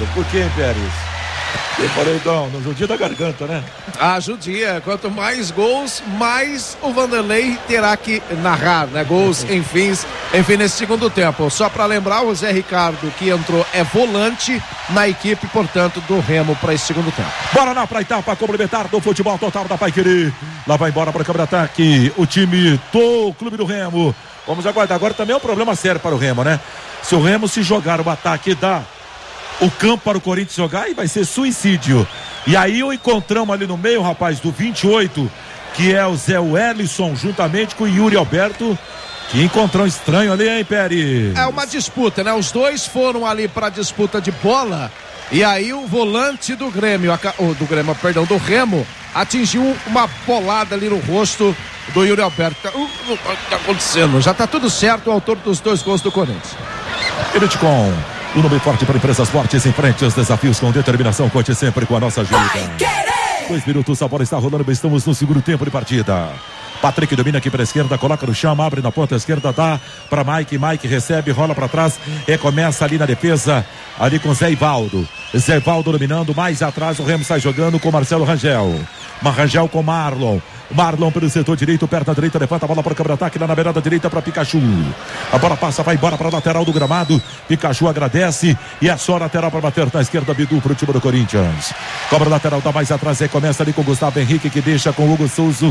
Ricardo. Por que, Pérez? Paredão, no judia da garganta, né? Ah, judia. Quanto mais gols, mais o Vanderlei terá que narrar, né? Gols, enfim, nesse segundo tempo. Só para lembrar, o Zé Ricardo que entrou é volante na equipe, portanto, do Remo para esse segundo tempo. Bora lá pra etapa complementar do futebol total da Paiquerê. Lá vai embora para o campo de ataque o time do Clube do Remo. Vamos aguardar. Agora também é um problema sério para o Remo, né? Se o Remo se jogar o ataque dá o campo para o Corinthians jogar, aí vai ser suicídio. E aí o encontramos ali no meio, rapaz, do 28, que é o Zé Wellison, juntamente com o Yuri Alberto. Que encontrão estranho ali, hein, Pérez? É uma disputa, né? Os dois foram ali para disputa de bola. E aí o volante do do Remo, atingiu uma bolada ali no rosto do Yuri Alberto. O que tá acontecendo? Já tá tudo certo, o autor dos 2 gols do Corinthians. Eliticom, o nome forte para empresas fortes, em frente aos desafios com determinação, conte sempre com a nossa ajuda. 2 minutos, a bola está rolando, estamos no segundo tempo de partida. Patrick domina aqui para a esquerda, coloca no chão, abre na ponta esquerda, dá para Mike recebe, rola para trás e começa ali na defesa, ali com Zé Ivaldo dominando, mais atrás o Remo sai jogando com Marcelo Rangel. Rangel com Marlon pelo setor direito, perna direita, levanta a bola para o campo de ataque, lá na beirada direita para Pikachu. A bola passa, vai embora para a lateral do gramado. Pikachu agradece e é só lateral para bater na esquerda, Bidu para o time do Corinthians. Cobra lateral, dá mais atrás e começa ali com o Gustavo Henrique, que deixa com o Hugo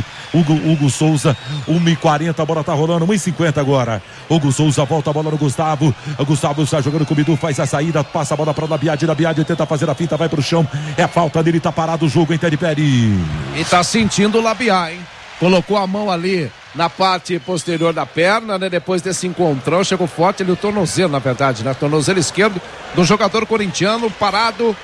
Souza. 1h40, a bola tá rolando, 1h50 agora. Hugo Souza volta a bola no Gustavo. O Gustavo está jogando com o Bidu, faz a saída, passa a bola para Labiade tenta fazer a finta, vai pro chão. É falta dele, tá parado o jogo, entende, Peri? E tá sentindo o Labiá, hein? Colocou a mão ali na parte posterior da perna, né? Depois desse encontrão, chegou forte ali o tornozelo, na verdade, né? Tornozelo esquerdo do jogador corintiano, parado.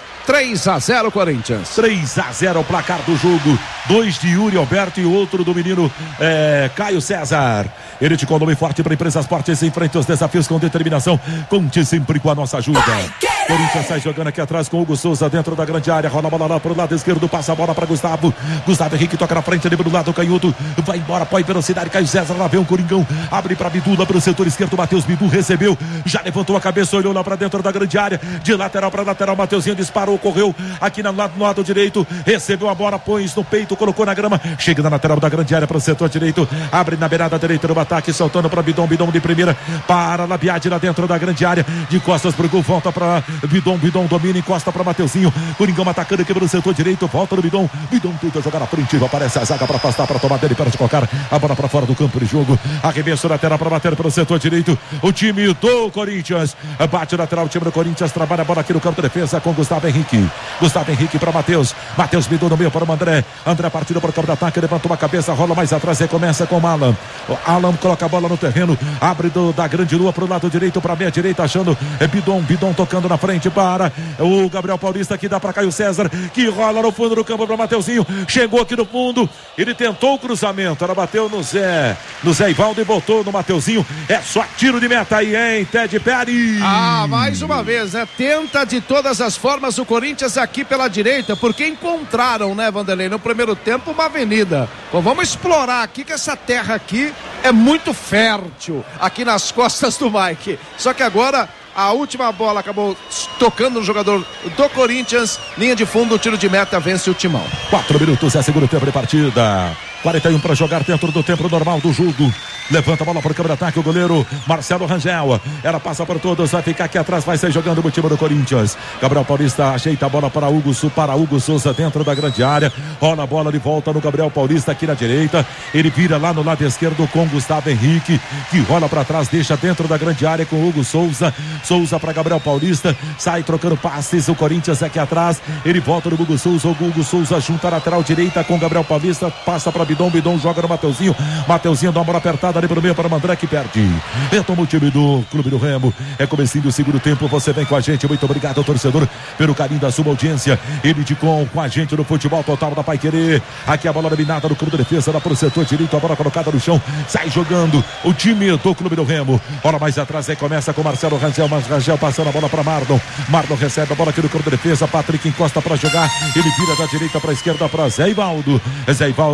3-0 Corinthians. 3-0 o placar do jogo. 2 de Yuri Alberto e outro do menino Caio César. Ele te nome forte para empresas fortes, em frente aos desafios com determinação. Conte sempre com a nossa ajuda. Corinthians sai jogando aqui atrás com o Hugo Souza dentro da grande área. Rola a bola lá pro lado esquerdo, passa a bola para Gustavo Henrique toca na frente ali pro lado canhoto. Vai embora, põe velocidade. Caio César lá vem um Coringão. Abre para Bidu lá pro setor esquerdo. Matheus Bidu recebeu, já levantou a cabeça, olhou lá para dentro da grande área. De lateral para lateral, Mateuzinho disparou, correu aqui no lado direito. Recebeu a bola, põe isso no peito, colocou na grama. Chega na lateral da grande área pro setor direito. Abre na beirada direita do ataque, soltando para Bidon de primeira para Labiade lá dentro da grande área. De costas pro gol, volta para Bidon domina, encosta para Mateuzinho. Coringão atacando aqui pelo setor direito, volta no Bidon tenta jogar na frente, aparece a zaga para afastar, para tomar dele, para de colocar a bola para fora do campo de jogo. Arremesso lateral para bater pelo setor direito. O time do Corinthians bate lateral, o time do Corinthians trabalha a bola aqui no campo de defesa com Gustavo Henrique para Matheus Bidon no meio para o André partindo para o campo de ataque, levantou a cabeça, rola mais atrás e começa com o Alan coloca a bola no terreno, abre da grande lua para o lado direito, para a meia direita, achando Bidon tocando na frente para o Gabriel Paulista, que dá para Caio César, que rola no fundo do campo para Mateuzinho, chegou aqui no fundo, ele tentou o cruzamento, ela bateu no Zé Ivaldo e voltou no Mateuzinho. É só tiro de meta aí, hein, Ted Pérez? Mais uma vez, né? Tenta de todas as formas o Corinthians aqui pela direita, porque encontraram, né, Vanderlei, no primeiro tempo uma avenida. Bom, vamos explorar aqui, que essa terra aqui é muito fértil, aqui nas costas do Mike. Só que agora a última bola acabou tocando no jogador do Corinthians, linha de fundo, tiro de meta, vence o Timão. 4 minutos, é segundo tempo de partida. 41 para jogar dentro do tempo normal do jogo. Levanta a bola para o campo de ataque, o goleiro Marcelo Rangel. Ela passa por todos, vai ficar aqui atrás, vai sair jogando o time do Corinthians. Gabriel Paulista ajeita a bola para Hugo Souza dentro da grande área. Rola a bola de volta no Gabriel Paulista aqui na direita. Ele vira lá no lado esquerdo com Gustavo Henrique, que rola para trás, deixa dentro da grande área com Hugo Souza. Souza para Gabriel Paulista, sai trocando passes. O Corinthians aqui atrás, ele volta no Hugo Souza. O Hugo Souza junta a lateral direita com Gabriel Paulista, passa para Bidon joga no Mateuzinho dá uma bola apertada ali pelo meio para o André, que perde. Retoma o time do Clube do Remo. É comecinho do segundo tempo, você vem com a gente. Muito obrigado, torcedor, pelo carinho da sua audiência. Ele com a gente no futebol total da Paiquerê. Aqui a bola dominada no clube de defesa, lá pro setor direito, a bola colocada no chão, sai jogando o time do Clube do Remo. Bola mais atrás, aí começa com Marcelo Rangel, mas Rangel passando a bola para Marlon recebe a bola aqui no clube de defesa, Patrick encosta para jogar, ele vira da direita para a esquerda para Zé Ivaldo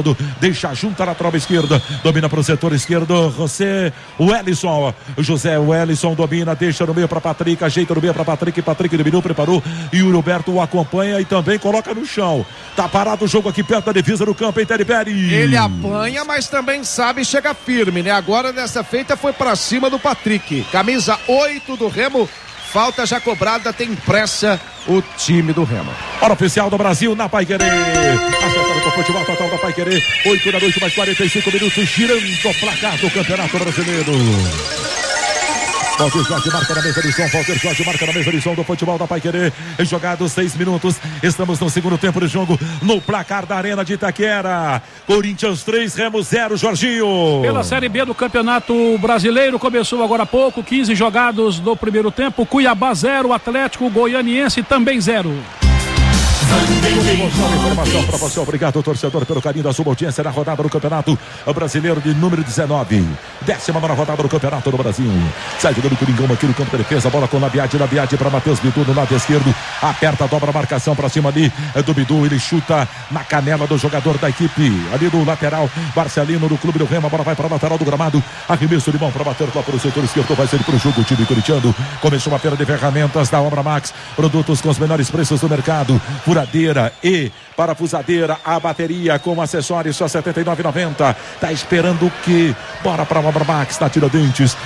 deixa junta na trova esquerda, domina para o setor esquerdo, José Wellison domina, deixa no meio para Patrick, ajeita no meio para Patrick dominou, preparou, e o Roberto o acompanha e também coloca no chão. Tá parado o jogo aqui perto da divisa do campo, hein, Teddy Perry? Ele apanha, mas também sabe chegar firme, né? Agora nessa feita foi para cima do Patrick, camisa 8 do Remo. Falta já cobrada, tem pressa o time do Remo. Hora oficial do Brasil na Paiquerê. Acertando com o futebol total da Paiquerê. 8 da noite, mais 45 minutos, girando o placar do Campeonato Brasileiro. Walter Jorge marca na mesa de som. Walter Jorge marca na mesa de som do futebol da Paiquerê. Jogados 6 minutos. Estamos no segundo tempo de jogo. No placar da Arena de Itaquera. Corinthians 3, Remo 0, Jorginho. Pela Série B do Campeonato Brasileiro, começou agora há pouco. 15 jogados do primeiro tempo. Cuiabá 0, Atlético Goianiense também 0. Informação para você, obrigado torcedor pelo carinho da sua audiência na rodada do Campeonato Brasileiro de número 19, 19ª rodada do Campeonato do Brasil. Sai jogando Coringão aqui no campo de defesa, bola com Labiade para Matheus Bidu no lado esquerdo, aperta, dobra a marcação para cima ali do Bidu, ele chuta na canela do jogador da equipe, ali do lateral, Marcelino do Clube do Remo, a bola vai para o lateral do gramado, arremesso de mão para bater lá para o setor esquerdo, vai ser para o jogo, o time corintiano. Começou uma feira de ferramentas da Obra Max, produtos com os menores preços do mercado, furadeira e parafusadeira, a bateria com acessórios só R$ 79,90. Tá esperando o quê? Bora pra Obra Max na Tiradentes,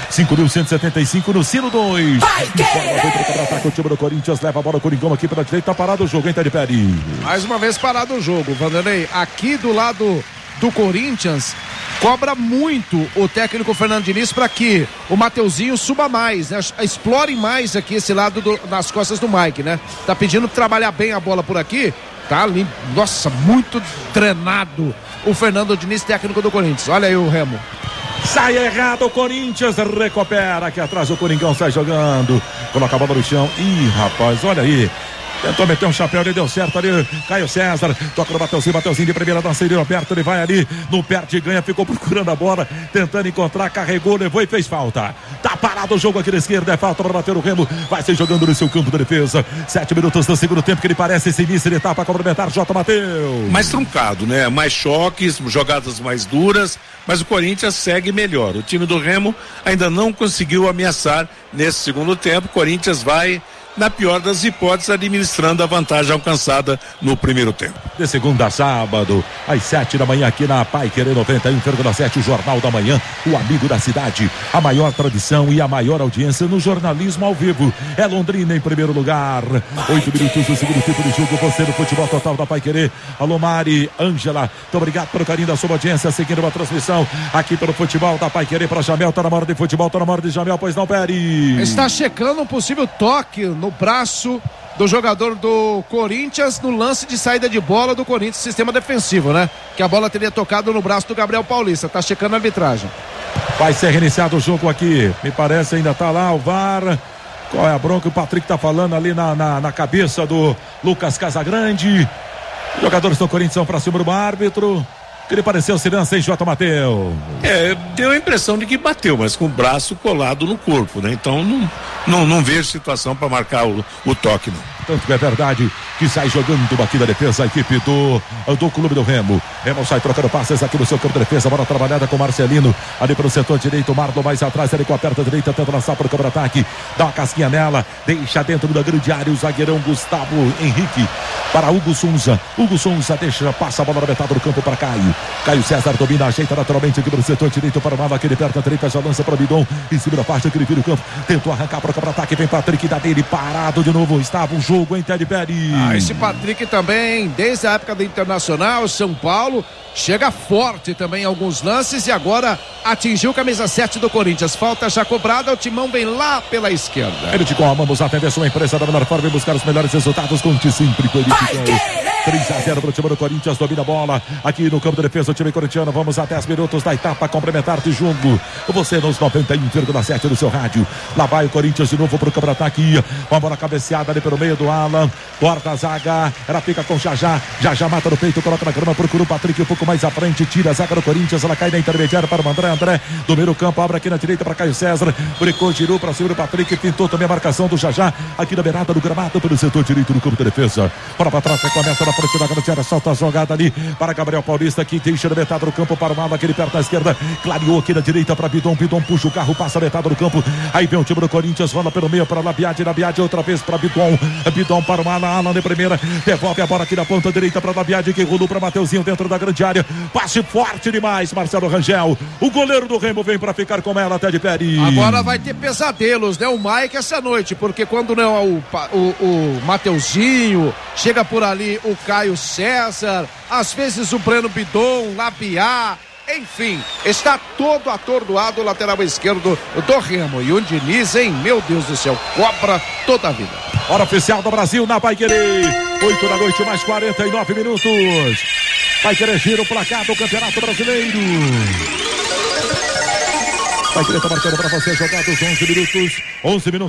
5.175 no Sino 2. Contra-ataque, o time do Corinthians leva a bola, o Coringão aqui pela direita, tá parado o jogo, hein, Teddy Perry? Mais uma vez parado o jogo, Vanderlei. Aqui do lado do Corinthians, cobra muito o técnico Fernando Diniz para que o Mateuzinho suba mais, né? Explore mais aqui esse lado nas costas do Mike, né? Tá pedindo trabalhar bem a bola por aqui, tá ali, nossa, muito treinado o Fernando Diniz, técnico do Corinthians. Olha aí o Remo. Sai errado, o Corinthians recupera, aqui atrás o Coringão sai jogando, coloca a bola no chão, rapaz, olha aí. Tentou meter um chapéu, ele deu certo ali. Caio César, toca no Mateuzinho de primeira, dança ele Roberto, ele vai ali no perde e ganha, ficou procurando a bola, tentando encontrar, carregou, levou e fez falta. Tá parado o jogo aqui na esquerda, é falta para bater o Remo, vai ser jogando no seu campo de defesa. 7 minutos do segundo tempo que ele parece esse início de etapa complementar, J. Mateus. Mais truncado, né? Mais choques, jogadas mais duras, mas o Corinthians segue melhor. O time do Remo ainda não conseguiu ameaçar nesse segundo tempo. O Corinthians vai, na pior das hipóteses, administrando a vantagem alcançada no primeiro tempo. De segunda a sábado, às 7 da manhã, aqui na Paiquerê 91,7, o Jornal da Manhã, o amigo da cidade, a maior tradição e a maior audiência no jornalismo ao vivo. É Londrina em primeiro lugar. 8 minutos do segundo tempo de jogo, você no futebol total da Paiquerê. Alô, Mari, Ângela, muito obrigado pelo carinho da sua audiência, seguindo uma transmissão aqui pelo futebol da Paiquerê para Jamel. Tá na hora de futebol, tá na hora de Jamel, pois não, Peri? Está checando um possível toque no braço do jogador do Corinthians no lance de saída de bola do Corinthians, sistema defensivo, né? Que a bola teria tocado no braço do Gabriel Paulista. Tá checando a arbitragem. Vai ser reiniciado o jogo aqui. Me parece ainda tá lá o VAR. Qual é a bronca? O Patrick tá falando ali na cabeça do Lucas Casagrande. Jogadores do Corinthians são pra cima do árbitro. Que lhe pareceu o silêncio, hein, J. Mateus? Deu a impressão de que bateu, mas com o braço colado no corpo, né? Então não vejo situação para marcar o toque, não. Tanto que é verdade que sai jogando aqui da defesa a equipe do Clube do Remo. Remo sai trocando passes aqui no seu campo de defesa, bola trabalhada com Marcelino, ali pelo setor direito, Marlon mais atrás, ali com a perna direita, tenta lançar para o contra-ataque, dá uma casquinha nela, deixa dentro da grande área o zagueirão Gustavo Henrique para Hugo Souza deixa, passa a bola na metade do campo para Caio César domina, ajeita naturalmente aqui pelo setor direito para o Mava, aquele perna direita, já lança para o Bidon, em cima da parte aquele vira o campo, tentou arrancar para o contra-ataque, vem Patrick, dá dele, parado de novo, estava um jogo em Teddy Perry. Esse Patrick também, desde a época do Internacional, São Paulo, chega forte também em alguns lances e agora atingiu camisa 7 do Corinthians. Falta já cobrada, o Timão vem lá pela esquerda. Ele te vamos atender sua empresa da melhor forma e buscar os melhores resultados. Conte sempre com ele. 3-0 para o time do Corinthians, domina a bola aqui no campo de defesa, o time corintiano. Vamos a 10 minutos da etapa complementar de jogo. Você nos 91,7 do seu rádio. Lá vai o Corinthians de novo para o contra-ataque. Uma bola cabeceada ali pelo meio do Alan. Corta a zaga, ela fica com Jajá mata no peito, coloca na grama, procura o Patrick um pouco mais à frente, tira a zaga do Corinthians, ela cai na intermediária para o André, domina o campo, abre aqui na direita para Caio César, brecou, girou para cima do Patrick, pintou também a marcação do Jajá, aqui na beirada do gramado, pelo setor direito do campo de defesa. Bola para trás, começa na frente da grande área, solta a jogada ali para Gabriel Paulista, que deixa na metade do campo para o Malo, aquele perto da esquerda, clareou aqui na direita para Bidon puxa o carro, passa a metade do campo, aí vem o time do Corinthians, rola pelo meio para Labiade outra vez para Bidon para o Malo, Alan de primeira, devolve a bola aqui na ponta direita para Labiade, que rolou para Mateuzinho dentro da grande área, passe forte demais, Marcelo Rangel, o goleiro do Remo vem para ficar com ela até de Peri. Agora vai ter pesadelos, né, o Mike essa noite, porque quando não é o Mateuzinho, chega por ali o Caio César, às vezes o Breno Bidon, Labiá, enfim, está todo atordoado o lateral esquerdo do Remo. E o Diniz, hein, meu Deus do céu, cobra toda a vida. Hora oficial do Brasil na Paiquerê, 8 da noite mais 49 minutos. Paiquerê gira o placar do Campeonato Brasileiro. Paiquerê tá marcando para você jogar dos 11 minutos.